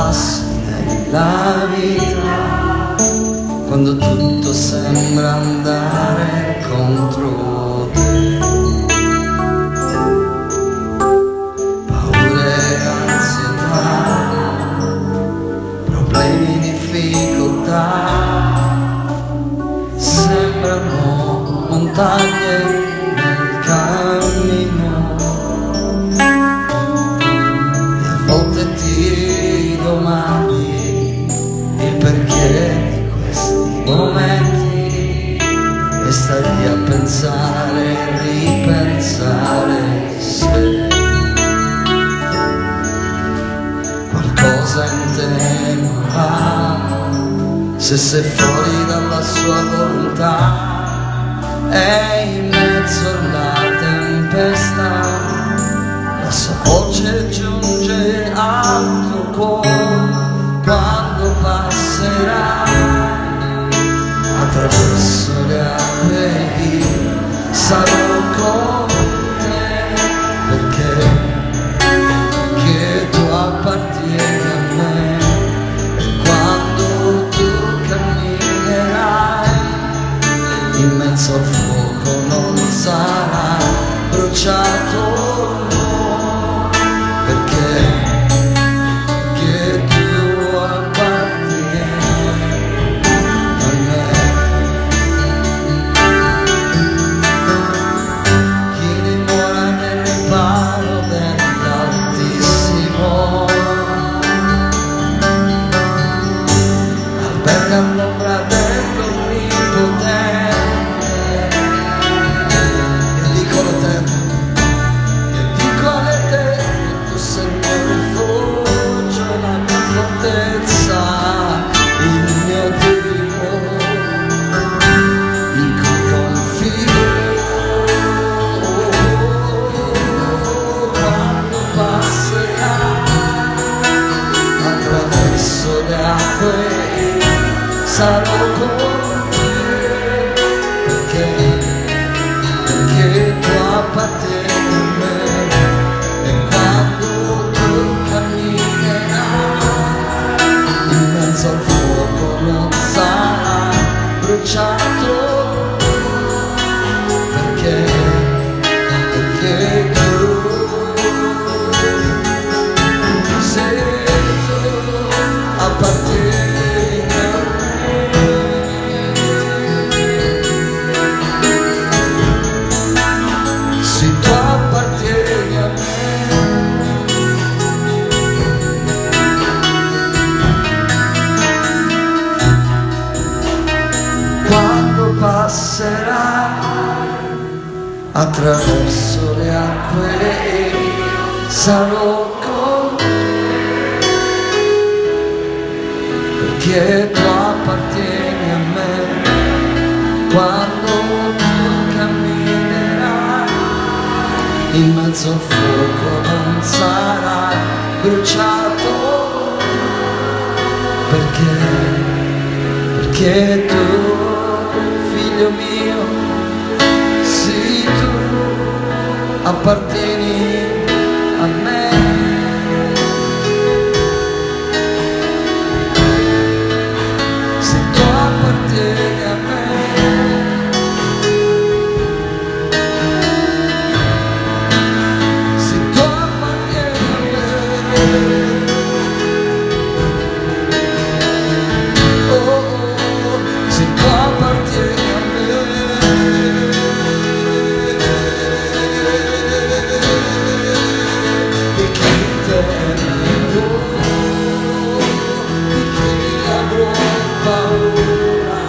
passi nella vita, quando tutto sembra andare contro te. Paure e ansietà, problemi, difficoltà, sembrano montagne nel cammino. E a volte ti domandi il perché di questi momenti e stai lì a pensare, ripensare se qualcosa in te non va, se sei fuori dalla sua volontà e in mezzo alla tempesta la sua voce giunge al tuo cuore. Quando passerai attraverso le acque io sarò con te, perché che tu appartieni a me. E quando tu camminerai in mezzo al fuoco non sarai bruciato, perché che tu appartieni a me. Chi dimora nel riparo dell'Altissimo alberga all'ombra dell'Onnipotente. E dico all'Eterno, e dico all'Eterno, tu sei il mio rifugio, la mia fortezza, il mio Dio, in cui confio. Quando passerai attraverso le acque sarò con te, perché, perché tu appartieni a me. E quando tu camminerai in mezzo al fuoco non sarai bruciato, perché, perché tu sei tu appartieni a me. Se tu appartieni a me. Quando passerai attraverso le acque sarò con te, perché tu appartieni a me. Quando tu camminerai in mezzo al fuoco non sarai bruciato, perché, perché tu, figlio mio, sì, tu appartieni a me. Se tu appartieni a me. Se tu appartieni a me. Oh, oh, se tu appartieni a me. E chi te ne avrò, di chi avrò paura,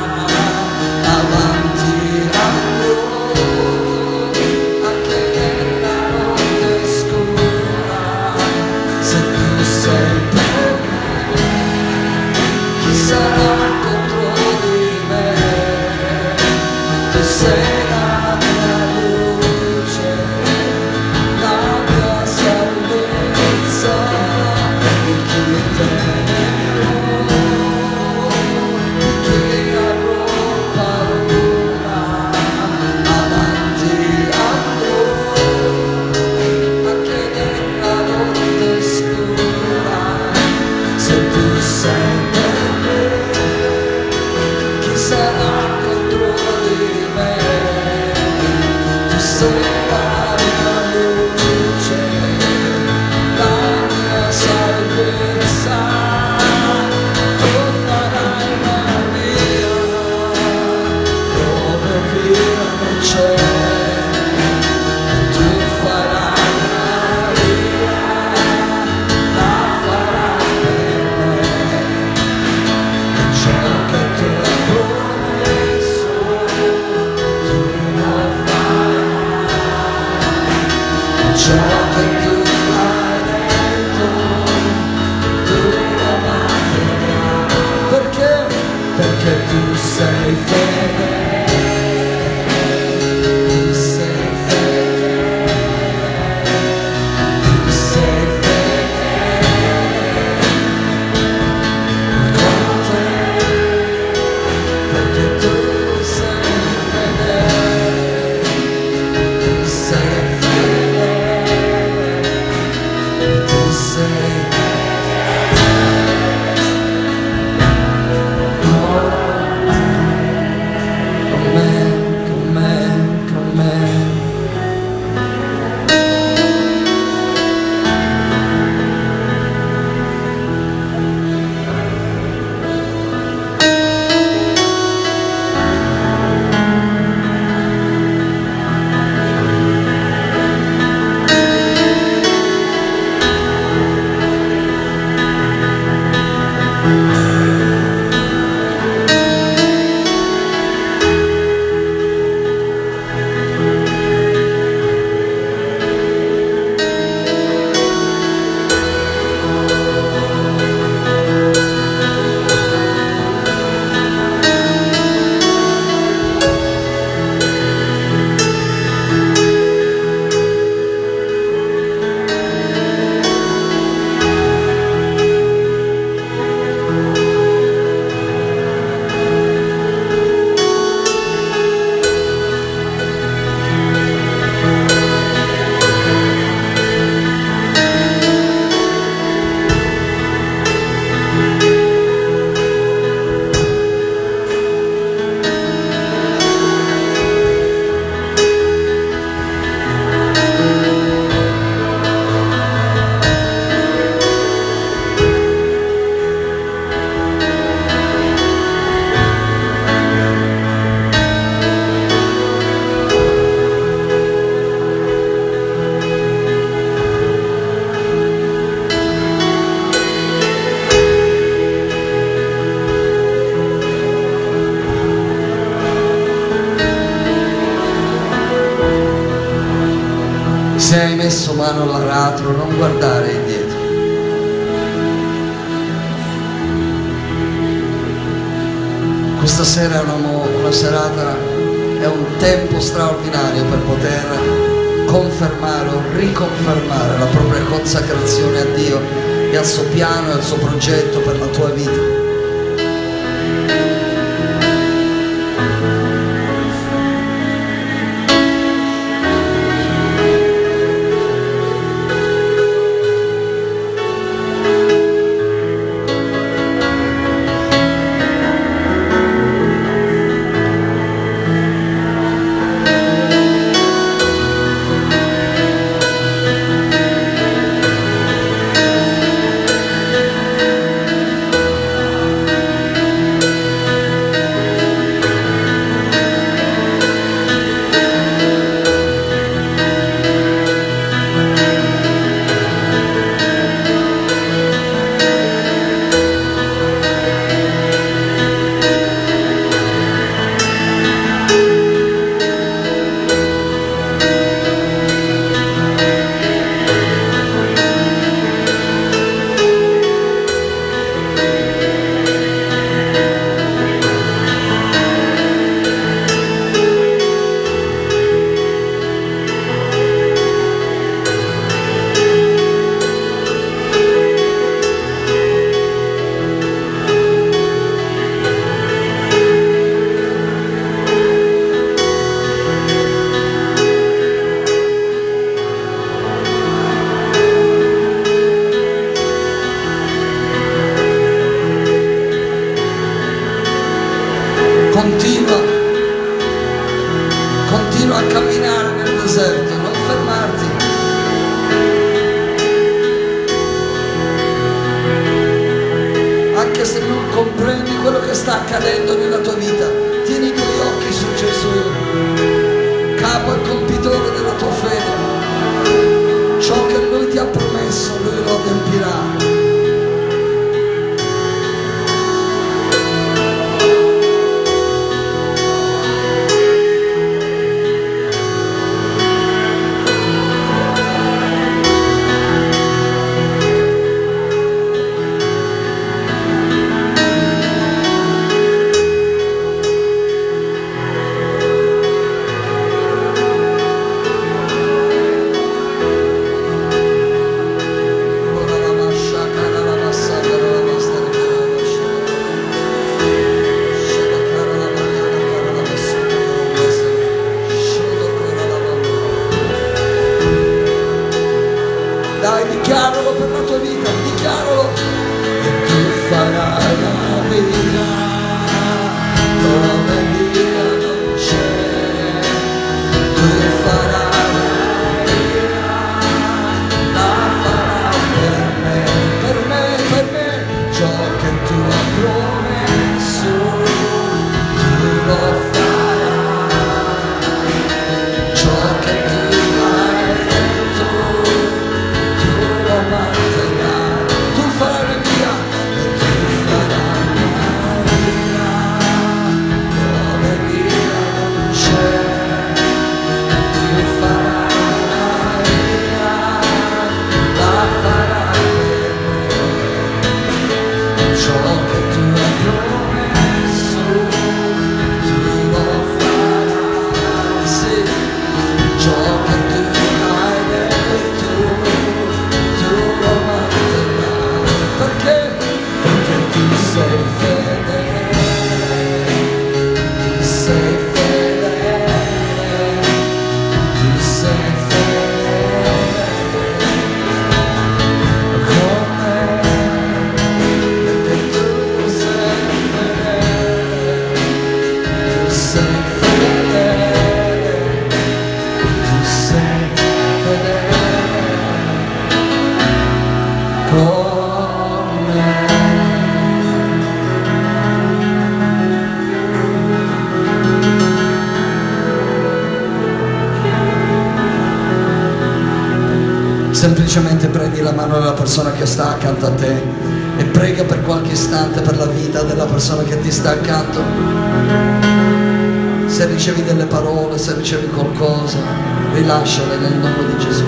avanti andrò, anche nella notte scura. Se tu sei per me, chi sarà contro di me? Tu sei la mia luce, la mia salvezza, e chi temerò, di chi avrò paura, avanti andrò, anche nella notte scura. sei fedele, tu sei fedele, tu sei fedele con te, perché tu sei fedele, tu sei fedele, tu sei con me, con me, con me. Se hai messo mano all'aratro, non guardare indietro. Questa sera è una, una serata, è un tempo straordinario per poter confermare o riconfermare la propria consacrazione a Dio e al suo piano e al suo progetto per la tua vita. Continua, continua a camminare nel deserto, non fermarti. Anche se non comprendi quello che sta accadendo nella tua vita, tieni i tuoi occhi su Gesù, capo e compitore della tua fede. Ciò che Lui ti ha promesso, Lui lo adempirà. semplicemente prendi la mano della persona che sta accanto a te e prega per qualche istante per la vita della persona che ti sta accanto. Se ricevi delle parole, se ricevi qualcosa, rilasciale nel nome di Gesù.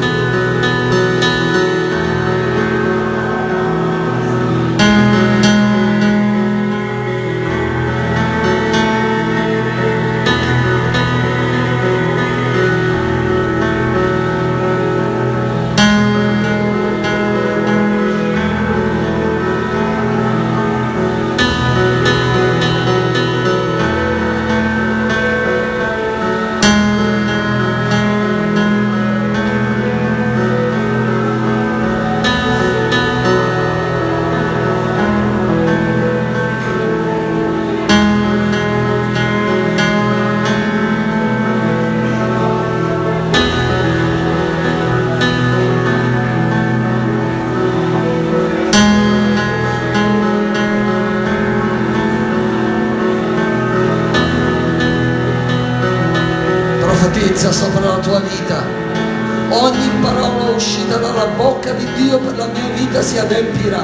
Profetizza sopra la tua vita. Ogni parola uscita dalla bocca di Dio per la mia vita si adempirà.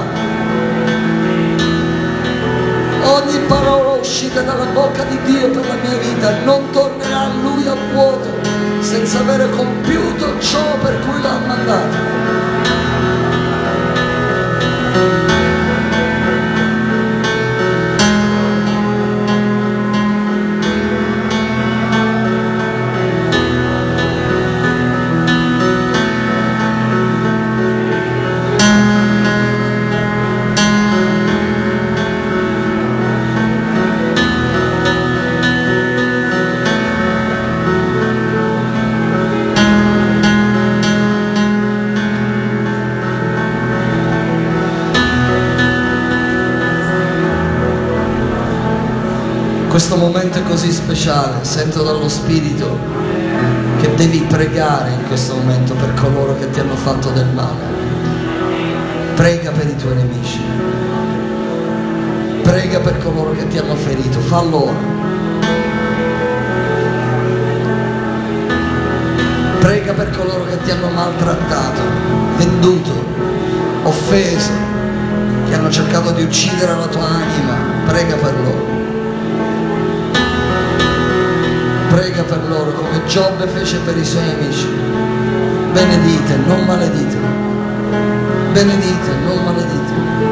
Ogni parola uscita dalla bocca di Dio per la mia vita non tornerà a Lui a vuoto, senza avere compiuto ciò per cui l'ha mandato. Questo momento è così speciale, sento dallo Spirito che devi pregare in questo momento per coloro che ti hanno fatto del male. Prega per i tuoi nemici, prega per coloro che ti hanno ferito, fallo ora. Prega per coloro che ti hanno maltrattato, venduto, offeso, che hanno cercato di uccidere la tua anima, prega per loro. Prega per loro come Giobbe fece per i suoi amici. Benedite, non maledite. Benedite, non maledite.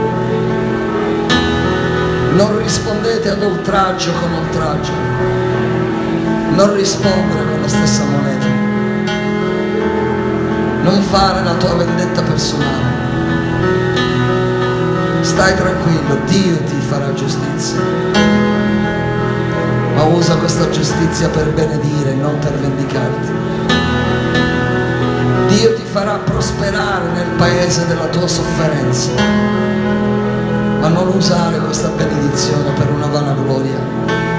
Non rispondete ad oltraggio con oltraggio. Non rispondere con la stessa moneta. Non fare la tua vendetta personale. Stai tranquillo, Dio ti farà giustizia. Ma usa questa giustizia per benedire, non per vendicarti. Dio ti farà prosperare nel paese della tua sofferenza, ma non usare questa benedizione per una vanagloria.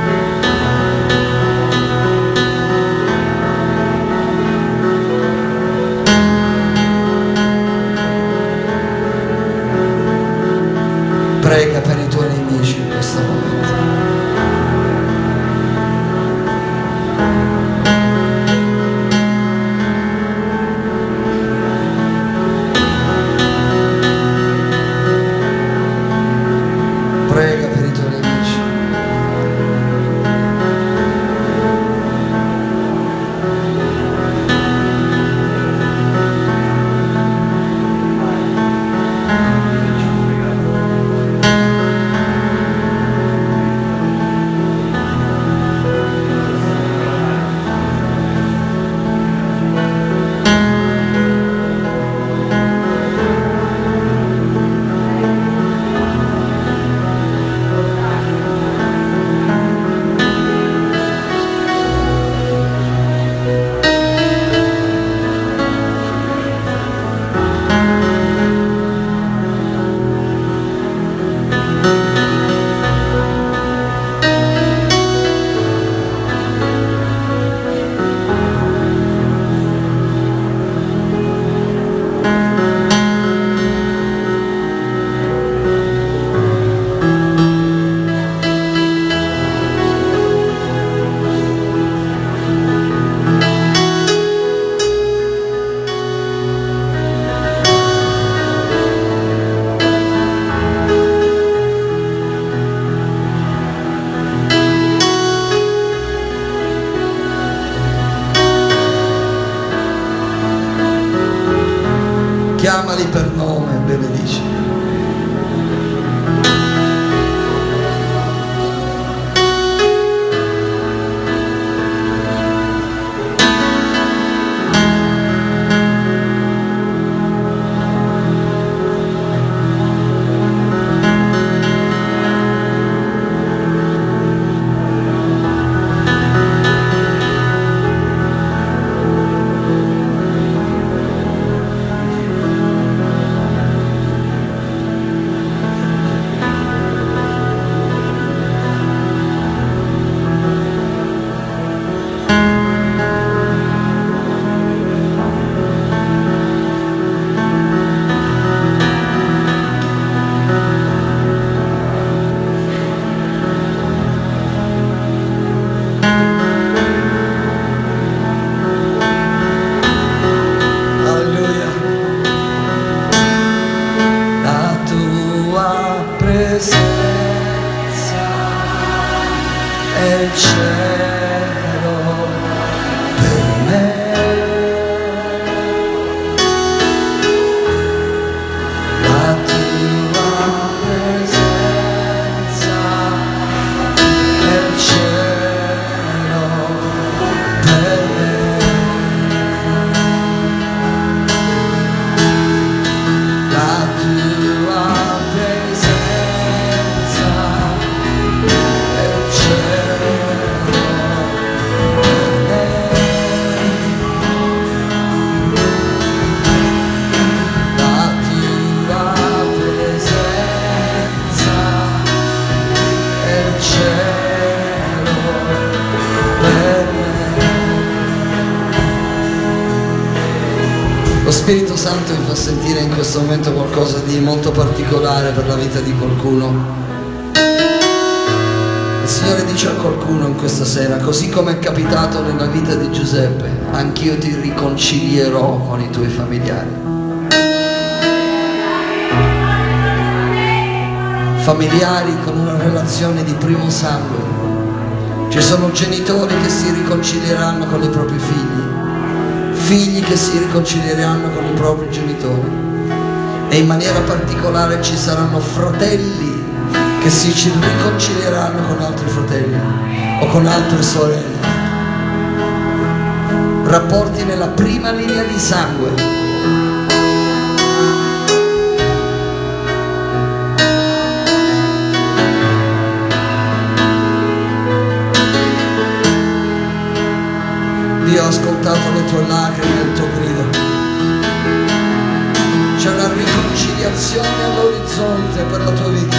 Prega per i tuoi nemici in questo momento. Prega per i tuoi nemici. benedici. Lo Spirito Santo mi fa sentire in questo momento qualcosa di molto particolare per la vita di qualcuno. Il Signore dice a qualcuno in questa sera: così come è capitato nella vita di Giuseppe, anch'io ti riconcilierò con i tuoi familiari. Familiari con una relazione di primo sangue. Ci sono genitori che si riconcilieranno con i propri figli, figli che si riconcilieranno con i propri genitori, e in maniera particolare ci saranno fratelli che si riconcilieranno con altri fratelli o con altre sorelle. Rapporti nella prima linea di sangue. Dio ha ascoltato le tue lacrime e il tuo grido. C'è una riconciliazione all'orizzonte per la tua vita.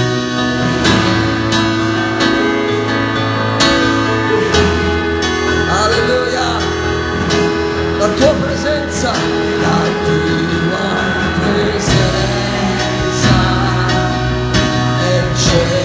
Alleluia! La tua presenza, la tua presenza è il cielo.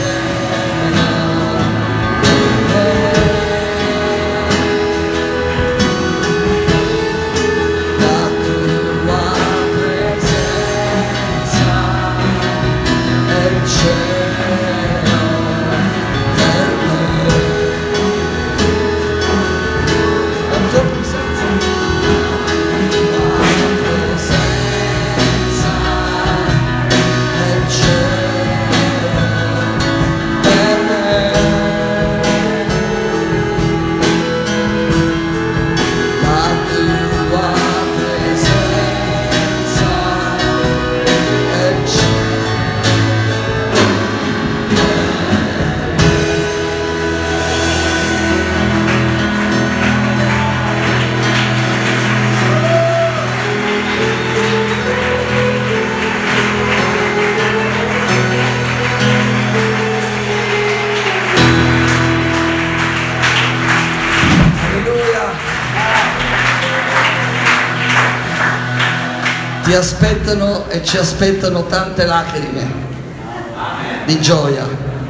Ti aspettano e ci aspettano tante lacrime di gioia,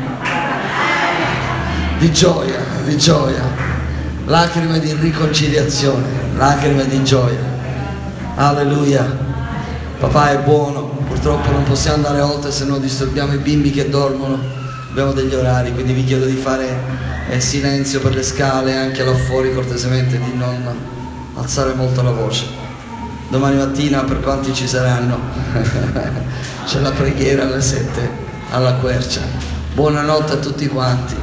di gioia, di gioia, lacrime di riconciliazione, lacrime di gioia. Alleluia. Papà è buono, purtroppo non possiamo andare oltre, se no disturbiamo i bimbi che dormono, abbiamo degli orari, quindi vi chiedo di fare eh, silenzio per le scale, anche là fuori cortesemente, di non alzare molto la voce. Domani mattina, per quanti ci saranno, c'è la preghiera alle sette alla Quercia. Buonanotte a tutti quanti.